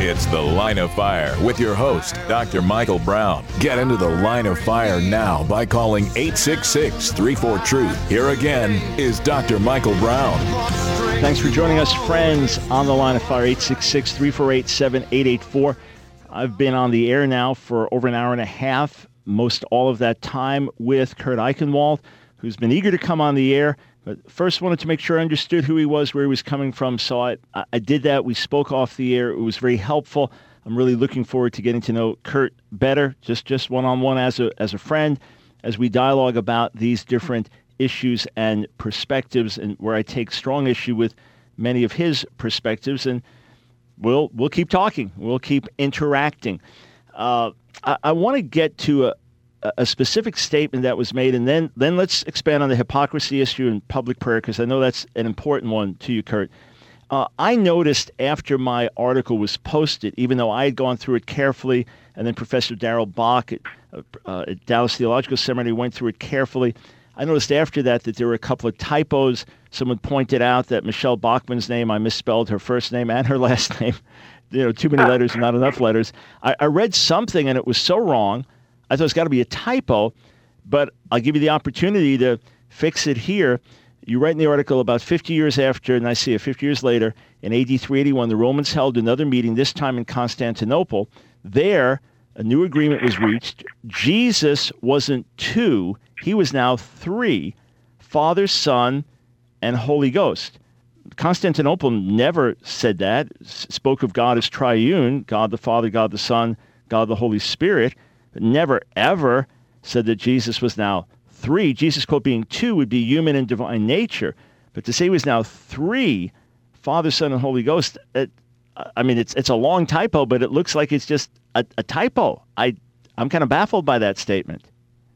It's The Line of Fire with your host, Doctor Michael Brown. Get into The Line of Fire now by calling eight six six, three four, truth. Here again is Doctor Michael Brown. Thanks for joining us, friends, on The Line of Fire, eight six six, three four eight, seven eight eight four. I've been on the air now for over an hour and a half, most all of that time with Kurt Eichenwald, who's been eager to come on the air. But first wanted to make sure I understood who he was, where he was coming from. So I, I did that. We spoke off the air. It was very helpful. I'm really looking forward to getting to know Kurt better, just just one-on-one as a as a friend, as we dialogue about these different issues and perspectives, and where I take strong issue with many of his perspectives. And we'll we'll keep talking. We'll keep interacting. Uh, I, I want to get to a a specific statement that was made, and then then let's expand on the hypocrisy issue in public prayer, because I know that's an important one to you, Kurt. Uh, I noticed after my article was posted, even though I had gone through it carefully, and then Professor Darrell Bach at, uh, at Dallas Theological Seminary went through it carefully, I noticed after that that there were a couple of typos. Someone pointed out that Michelle Bachmann's name, I misspelled her first name and her last name. You know, too many letters and not enough letters. I, I read something, and it was so wrong. I thought it's got to be a typo, but I'll give you the opportunity to fix it here. You write in the article, about fifty years after Nicaea, fifty years later, in A D three eighty-one, the Romans held another meeting, this time in Constantinople. There, a new agreement was reached. Jesus wasn't two, he was now three, Father, Son, and Holy Ghost. Constantinople never said that, spoke of God as triune, God the Father, God the Son, God the Holy Spirit, but never, ever said that Jesus was now three. Jesus, quote, being two would be human and divine nature. But to say he was now three, Father, Son, and Holy Ghost, it, I mean, it's it's a long typo, but it looks like it's just a, a typo. I, I'm kind of baffled by that statement.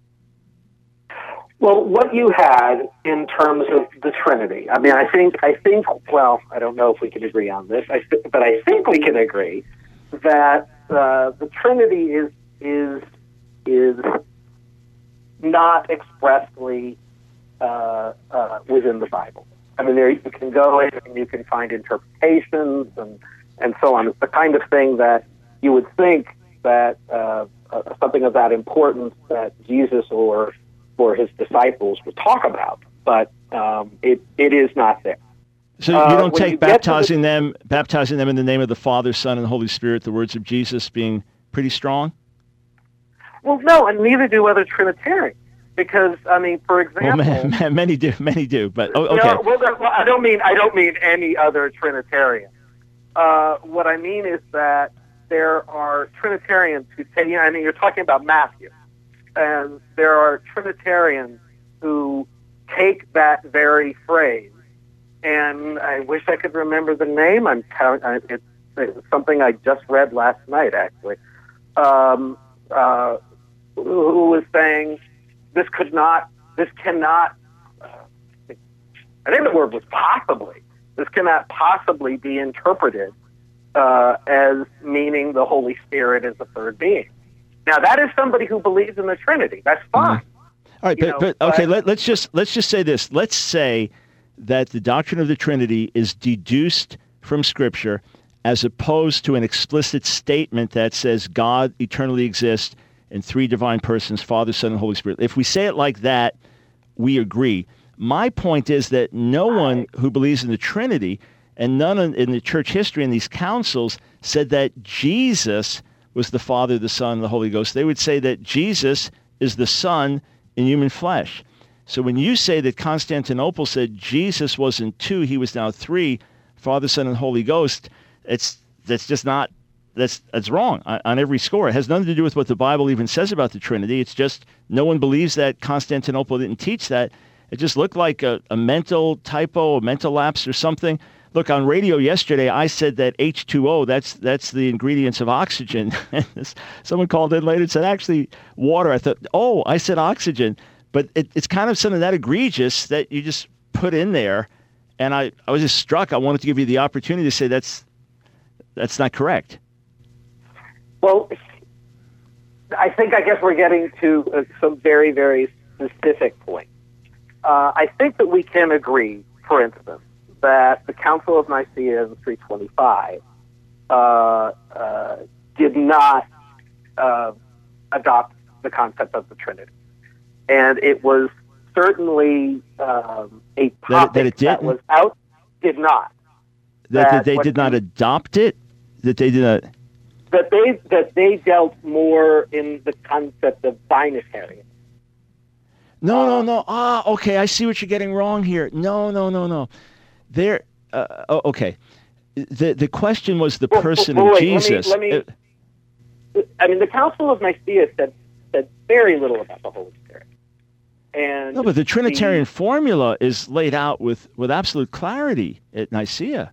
Well, what you had in terms of the Trinity, I mean, I think, I think, well, I don't know if we can agree on this, I th- but I think we can agree that uh, the Trinity is is is not expressly uh, uh, within the Bible. I mean, there you can go in and you can find interpretations and, and so on. It's the kind of thing that you would think that uh, uh, something of that importance that Jesus or or his disciples would talk about, but um, it it is not there. So you don't uh, take you baptizing the, them, baptizing them in the name of the Father, Son, and the Holy Spirit, the words of Jesus, being pretty strong? Well, no, and neither do other Trinitarians. Because, I mean, for example, well, man, many do, many do. But oh, okay. No, well, well, I don't mean I don't mean any other Trinitarian. Uh, what I mean is that there are Trinitarians who say, you know, I mean, you're talking about Matthew, and there are Trinitarians who take that very phrase, and I wish I could remember the name. I'm telling, it's, it's something I just read last night, actually. Um, uh, who was saying, this could not, this cannot, uh, I think the word was possibly, this cannot possibly be interpreted uh, as meaning the Holy Spirit is the third being. Now, that is somebody who believes in the Trinity. That's fine. Mm-hmm. All right, but, know, but okay, but, let, let's just let's just say this. Let's say that the doctrine of the Trinity is deduced from Scripture as opposed to an explicit statement that says God eternally exists in three divine persons, Father, Son, and Holy Spirit. If we say it like that, we agree. My point is that no one who believes in the Trinity, and none in the church history in these councils, said that Jesus was the Father, the Son, and the Holy Ghost. They would say that Jesus is the Son in human flesh. So when you say that Constantinople said Jesus wasn't two, he was now three, Father, Son, and Holy Ghost, it's that's just not, that's that's wrong on, on every score. It has nothing to do with what the Bible even says about the Trinity. It's just no one believes that Constantinople didn't teach that. It just looked like a, a mental typo, a mental lapse or something. Look, on radio yesterday, I said that H two O, that's that's the ingredients of oxygen. Someone called in later and said, actually, water. I thought, oh, I said oxygen. But it, it's kind of something that egregious that you just put in there. And I, I was just struck. I wanted to give you the opportunity to say that's that's not correct. Well, I think, I guess we're getting to uh, some very, very specific points. Uh, I think that we can agree, for instance, that the Council of Nicaea in three twenty-five uh, uh, did not uh, adopt the concept of the Trinity. And it was certainly um, a topic that, that, it that was out, did not. That, that, That they what did not you- adopt it? That they did not... That they that they dealt more in the concept of binitarian. No, no, Uh, no. Ah, okay. I see what you're getting wrong here. No, no, no, no. There. Uh, oh, okay. The the question was the Well, person well, of wait, let me- Jesus. let me- Uh, I mean, the Council of Nicaea said said very little about the Holy Spirit. And no, but the Trinitarian the- formula is laid out with, with absolute clarity at Nicaea.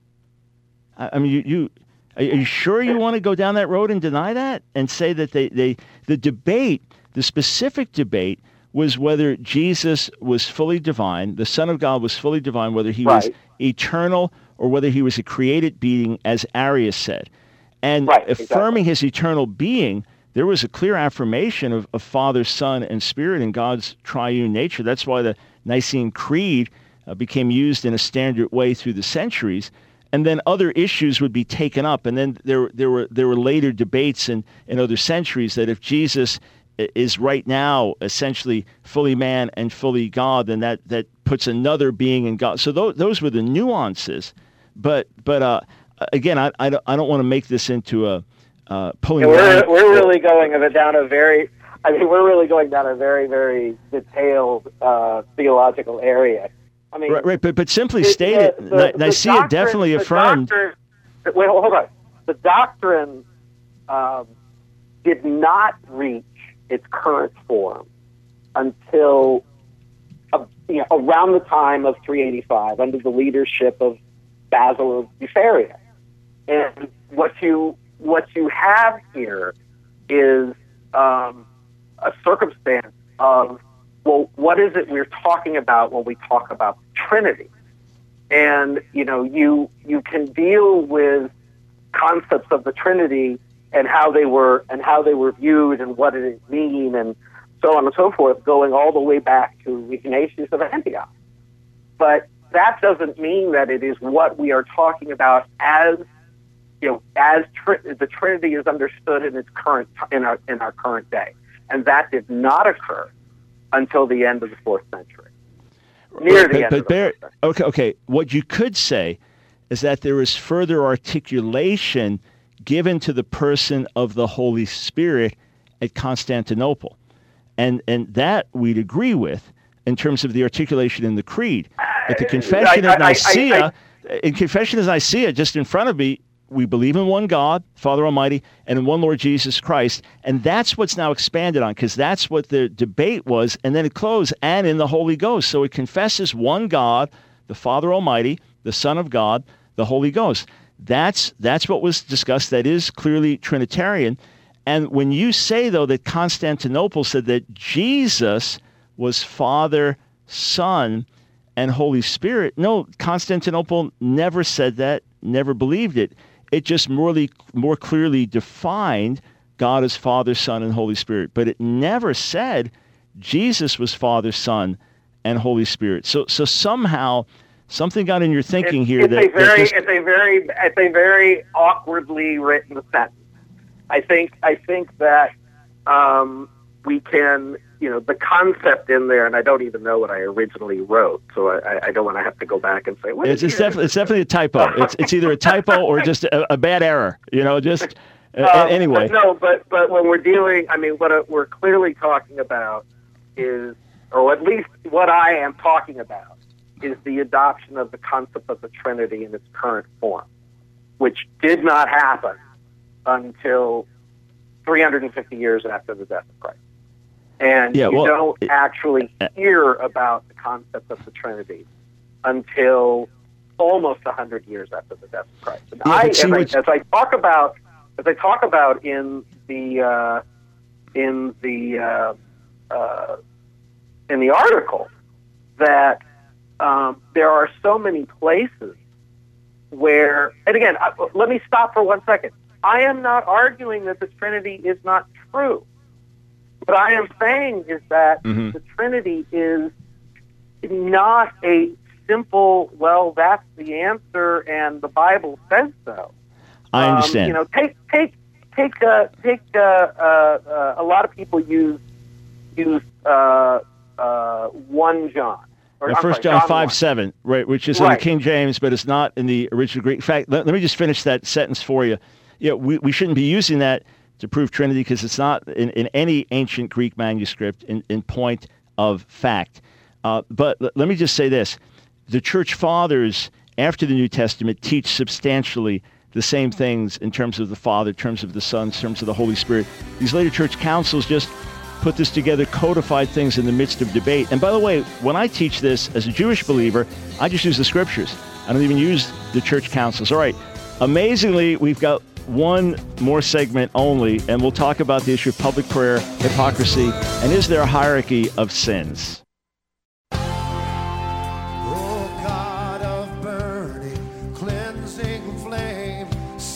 I, I mean, you, you are you sure you want to go down that road and deny that and say that they, they the debate, the specific debate, was whether Jesus was fully divine, the Son of God was fully divine, whether he was Right. eternal or whether he was a created being, as Arius said. And Right, affirming exactly. his eternal being, there was a clear affirmation of, of Father, Son, and Spirit in God's triune nature. That's why the Nicene Creed uh, became used in a standard way through the centuries. And then other issues would be taken up. And then there, there were there were later debates in, in other centuries that if Jesus i- is right now essentially fully man and fully God, then that, that puts another being in God. So those, those were the nuances. But but uh, again, I, I don't, I don't want to make this into a uh, pulling. And we're line- we're really going a- down a very, I mean, we're really going down a very very detailed uh, theological area. I mean, Right, right, but but simply it- stated, the- the- Ni- the Nicaea doctrine- definitely the affirmed. doctrine- wait, hold on. The doctrine um, did not reach its current form until uh, you know, around the time of three eighty-five, under the leadership of Basil of Bupharia. And what you what you have here is um, a circumstance of, well, what is it we're talking about when we talk about Trinity? And you know, you you can deal with concepts of the Trinity and how they were and how they were viewed and what did it mean and so on and so forth, going all the way back to Ignatius of Antioch. But that doesn't mean that it is what we are talking about as you know as tri- the Trinity is understood in its current in our in our current day, and that did not occur until the end of the fourth century. Near the but, end but of the Bear, fourth century. okay, okay. What you could say is that there is further articulation given to the person of the Holy Spirit at Constantinople, and and that we'd agree with in terms of the articulation in the Creed. At the Confession I- I- of I- Nicaea, in Confession of Nicaea, just in front of me, we believe in one God, Father Almighty, and in one Lord Jesus Christ. And that's what's now expanded on, because that's what the debate was. And then it closed, and in the Holy Ghost. So it confesses one God, the Father Almighty, the Son of God, the Holy Ghost. That's that's what was discussed. That is clearly Trinitarian. And when you say, though, that Constantinople said that Jesus was Father, Son, and Holy Spirit, no, Constantinople never said that, never believed it. It just morely, more clearly defined God as Father, Son, and Holy Spirit. But it never said Jesus was Father, Son, and Holy Spirit. So so somehow something got in your thinking It's, here it's that, a very, that this, it's a very, it's a very awkwardly written sentence. I think, I think that um, we can, you know, the concept in there, and I don't even know what I originally wrote, so I, I don't want to have to go back and say, what it's, did it's, you- definitely, it's definitely a typo. It's it's either a typo or just a, a bad error. You know, just uh, Um, anyway. but no, but but when we're dealing, I mean, what uh, we're clearly talking about is, or at least what I am talking about, is the adoption of the concept of the Trinity in its current form, which did not happen until three hundred fifty years after the death of Christ. And Yeah, you well, don't it- actually hear about the concept of the Trinity until almost one hundred years after the death of Christ. And Yeah, I, but as, see I, what- as I talk about, as I talk about in the uh, in the uh, uh, in the article, that um, there are so many places where, and again, I, let me stop for one second. I am not arguing that the Trinity is not true. What I am saying is that Mhm. the Trinity is not a simple, well, that's the answer and the Bible says so. I understand. Um, you know, take take take uh, take uh, uh, uh, a lot of people use use uh, uh, one John. Or, Now, First sorry, John, John five one. seven, right, which is in Right. the King James, but it's not in the original Greek. In fact, let, let me just finish that sentence for you. You know, we, we shouldn't be using that to prove Trinity because it's not in, in any ancient Greek manuscript in, in point of fact. Uh, but l- let me just say this. The Church Fathers, after the New Testament, teach substantially the same things in terms of the Father, in terms of the Son, in terms of the Holy Spirit. These later church councils just put this together, codified things in the midst of debate. And by the way, when I teach this as a Jewish believer, I just use the scriptures. I don't even use the church councils. All right. Amazingly, we've got one more segment only, and we'll talk about the issue of public prayer, hypocrisy, and is there a hierarchy of sins? Oh God of burning, cleansing flame,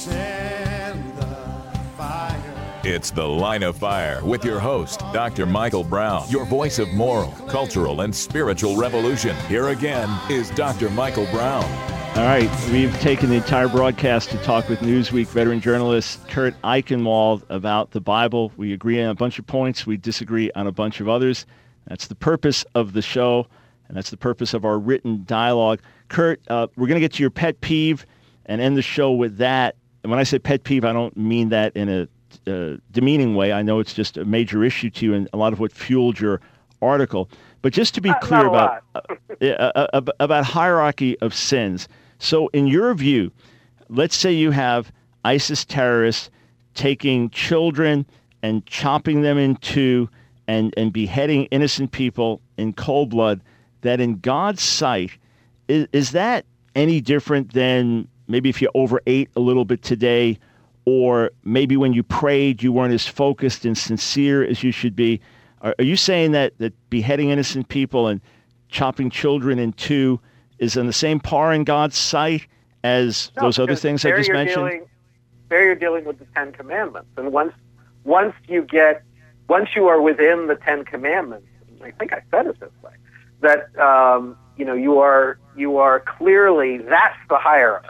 send the fire. It's The Line of Fire with your host, Doctor Michael Brown, your voice of moral, cultural, and spiritual revolution. Here again is Doctor Michael Brown. All right, we've taken the entire broadcast to talk with Newsweek veteran journalist Kurt Eichenwald about the Bible. We agree on a bunch of points. We disagree on a bunch of others. That's the purpose of the show, and that's the purpose of our written dialogue. Kurt, uh, we're going to get to your pet peeve and end the show with that. And when I say pet peeve, I don't mean that in a uh, demeaning way. I know it's just a major issue to you and a lot of what fueled your article. But just to be Not- clear not a about uh, uh, uh, about hierarchy of sins. So in your view, let's say you have ISIS terrorists taking children and chopping them in two and, and beheading innocent people in cold blood, that in God's sight, is, is that any different than maybe if you overate a little bit today, or maybe when you prayed you weren't as focused and sincere as you should be? Are, are you saying that, that beheading innocent people and chopping children in two is on the same par in God's sight as No, those other because things I there just you're mentioned? Dealing, there you're dealing with the Ten Commandments, and once once you get once you are within the Ten Commandments, I think I said it this way, that um, you know you are you are clearly that's the hierarchy,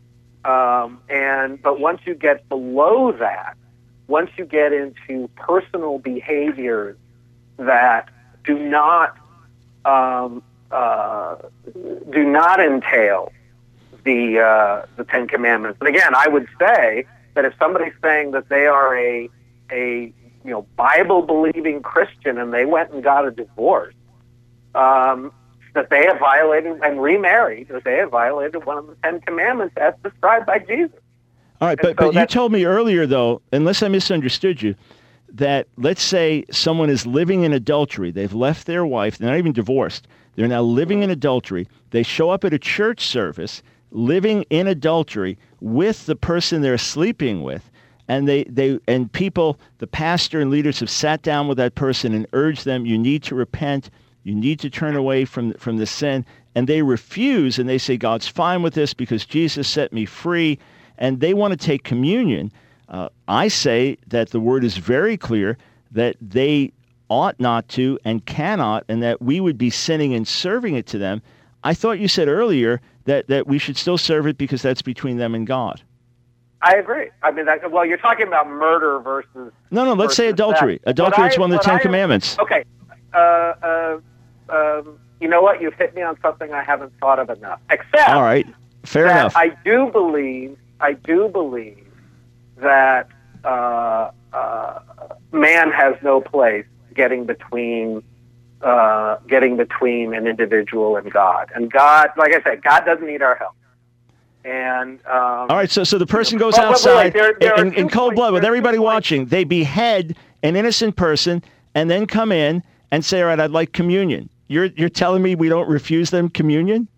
um, and but once you get below that, once you get into personal behaviors that do not um, uh, do not entail the uh, the Ten Commandments. And again, I would say that if somebody's saying that they are a a you know Bible believing Christian and they went and got a divorce, um, that they have violated and remarried, that they have violated one of the Ten Commandments as prescribed by Jesus. All right, And but, so but you that's- told me earlier, though, unless I misunderstood you, that let's say someone is living in adultery. They've left their wife. They're not even divorced. They're now living in adultery. They show up at a church service living in adultery with the person they're sleeping with. And they, they and people, the pastor and leaders have sat down with that person and urged them, you need to repent. You need to turn away from, from the sin. And they refuse, and they say, God's fine with this because Jesus set me free. And they want to take communion. Uh, I say that the word is very clear that they ought not to and cannot, and that we would be sinning and serving it to them. I thought you said earlier that, that we should still serve it because that's between them and God. I agree. I mean, that, well, you're talking about murder versus No, no, let's say versus adultery. that. Adultery What is I- one of the what Ten I- Commandments. Okay. Uh, uh, um, you know what? You've hit me on something I haven't thought of enough. Except All right, fair that enough. I do believe, I do believe that uh, uh, man has no place getting between uh, getting between an individual and God. And God, like I said, God doesn't need our help. And um, All right, so so the person goes But- but wait, outside there- there are in, in two cold points- blood with there are two everybody points. watching. They behead an innocent person and then come in and say, all right, I'd like communion. You're you're telling me we don't refuse them communion?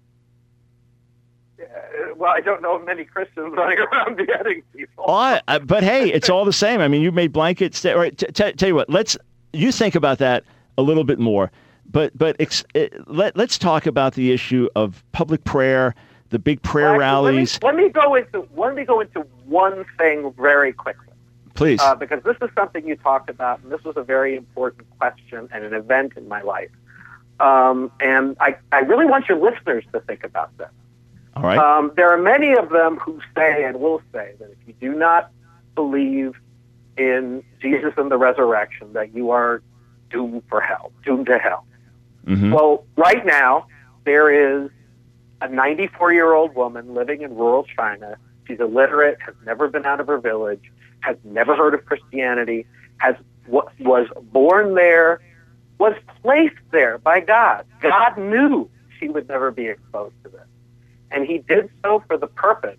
uh, well, I don't know of many Christians running around beheading people. Oh, I, I, but hey, it's all the same. I mean, you made blankets. All right, t- t- tell you what, let's you think about that a little bit more. But but ex, it, let let's talk about the issue of public prayer, the big prayer Well, actually, rallies. Let me, let me go into let me go into one thing very quickly. Please. Uh, because this is something you talked about, and this was a very important question and an event in my life. Um, and I, I really want your listeners to think about this. All right. Um, there are many of them who say and will say that if you do not believe in Jesus and the resurrection, that you are doomed for hell, doomed to hell. Mm-hmm. Well, right now, there is a ninety-four-year-old woman living in rural China. She's illiterate, has never been out of her village, has never heard of Christianity, has was born there, was placed there by God. God knew she would never be exposed to this. And he did so for the purpose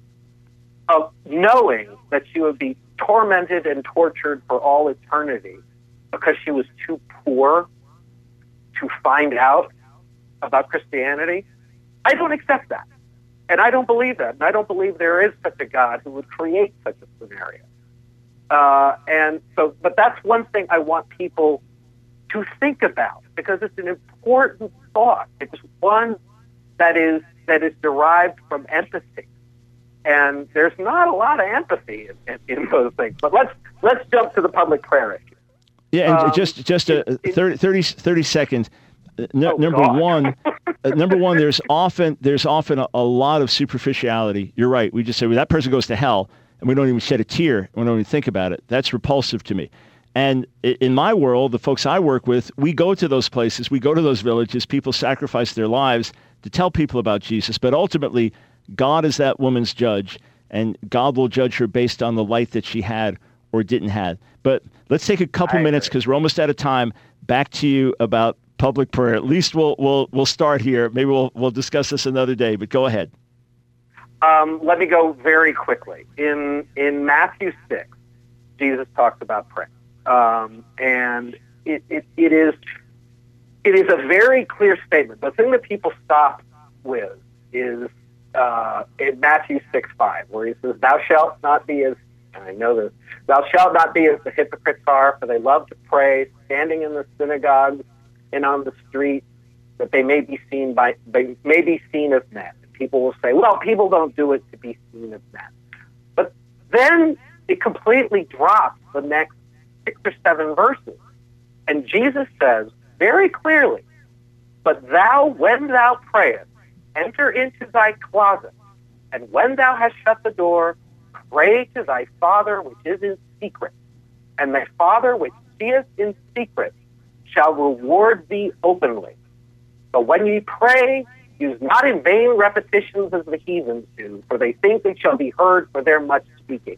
of knowing that she would be tormented and tortured for all eternity because she was too poor to find out about Christianity. I don't accept that. And I don't believe that. And I don't believe there is such a God who would create such a scenario. Uh, and so, but that's one thing I want people to think about, because it's an important thought. It's one that is that is derived from empathy, and there's not a lot of empathy in, in, in those things. But let's let's jump to the public prayer issue. Yeah, and um, just just a it, it, thirty, thirty, thirty seconds. Uh, no, oh, number God. one, uh, number one. There's often there's often a, a lot of superficiality. You're right. We just say, well, that person goes to hell, and we don't even shed a tear. We don't even think about it. That's repulsive to me. And in my world, the folks I work with, we go to those places, we go to those villages, people sacrifice their lives to tell people about Jesus. But ultimately, God is that woman's judge, and God will judge her based on the light that she had or didn't have. But let's take a couple I minutes, because we're almost out of time. Back to you about public prayer. At least we'll we'll we'll start here. Maybe we'll we'll discuss this another day, but go ahead. Um, let me go very quickly. In in Matthew six, Jesus talks about prayer. Um, and it, it, it is it is a very clear statement. The thing that people stop with is uh, in Matthew six five, where he says, "Thou shalt not be as," and I know this, "thou shalt not be as the hypocrites are, for they love to pray, standing in the synagogues and on the street, that they may be seen by they may be seen as men." And people will say, "Well, people don't do it to be seen as men." But then it completely drops the next six or seven verses. And Jesus says very clearly, "But thou, when thou prayest, enter into thy closet, and when thou hast shut the door, pray to thy Father which is in secret. And thy Father which seeth in secret shall reward thee openly. But when ye pray, use not in vain repetitions as the heathens do, for they think they shall be heard for their much speaking."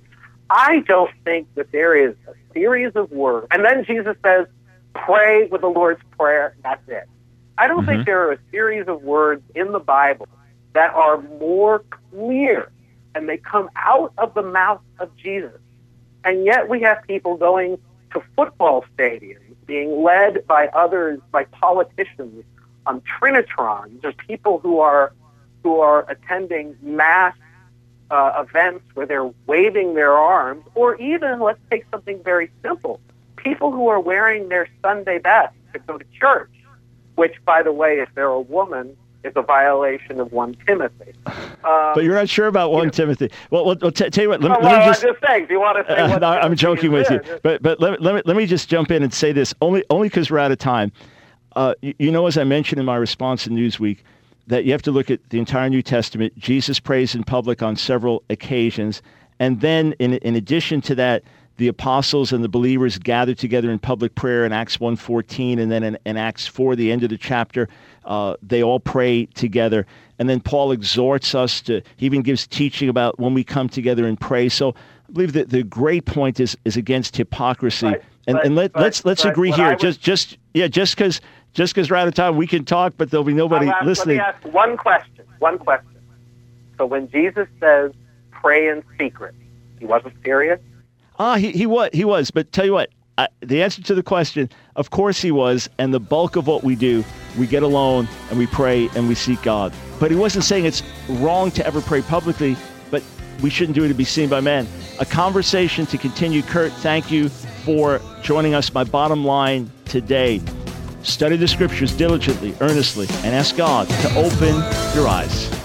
I don't think that there is a series of words. And then Jesus says, pray with the Lord's Prayer, that's it. I don't Mm-hmm. think there are a series of words in the Bible that are more clear, and they come out of the mouth of Jesus. And yet we have people going to football stadiums, being led by others, by politicians on Trinitrons. There's people who are who are attending mass Uh, events where they're waving their arms, or even, let's take something very simple, people who are wearing their Sunday best to go to church, which, by the way, if they're a woman, is a violation of First Timothy. Um, But you're not sure about First Timothy. Well, well, well t- tell you what, let, well, me- let me well, just... I'm just saying, do you want to say Uh, what no, I'm Timothy joking is with there? you, but but let, let me let me just jump in and say this only only because we're out of time. Uh, you, you know, as I mentioned in my response in Newsweek, that you have to look at the entire New Testament. Jesus prays in public on several occasions, and then in in addition to that, the apostles and the believers gathered together in public prayer in Acts one fourteen, and then in, in Acts four, the end of the chapter, uh, they all pray together. And then Paul exhorts us to, he even gives teaching about when we come together and pray. So I believe that the great point is is against hypocrisy. Right, and but- and let, but- let's let's but agree what here. I would- just just yeah, just because just because we're out of time, we can talk, but there'll be nobody I'll ask- listening. Let me ask one question. One question. So when Jesus says pray in secret, he wasn't serious? Ah, he, he was, he was. But tell you what, I, the answer to the question, of course he was, and the bulk of what we do, we get alone and we pray and we seek God. But he wasn't saying it's wrong to ever pray publicly, but we shouldn't do it to be seen by men. A conversation to continue. Kurt, thank you for joining us. My bottom line today, study the scriptures diligently, earnestly, and ask God to open your eyes.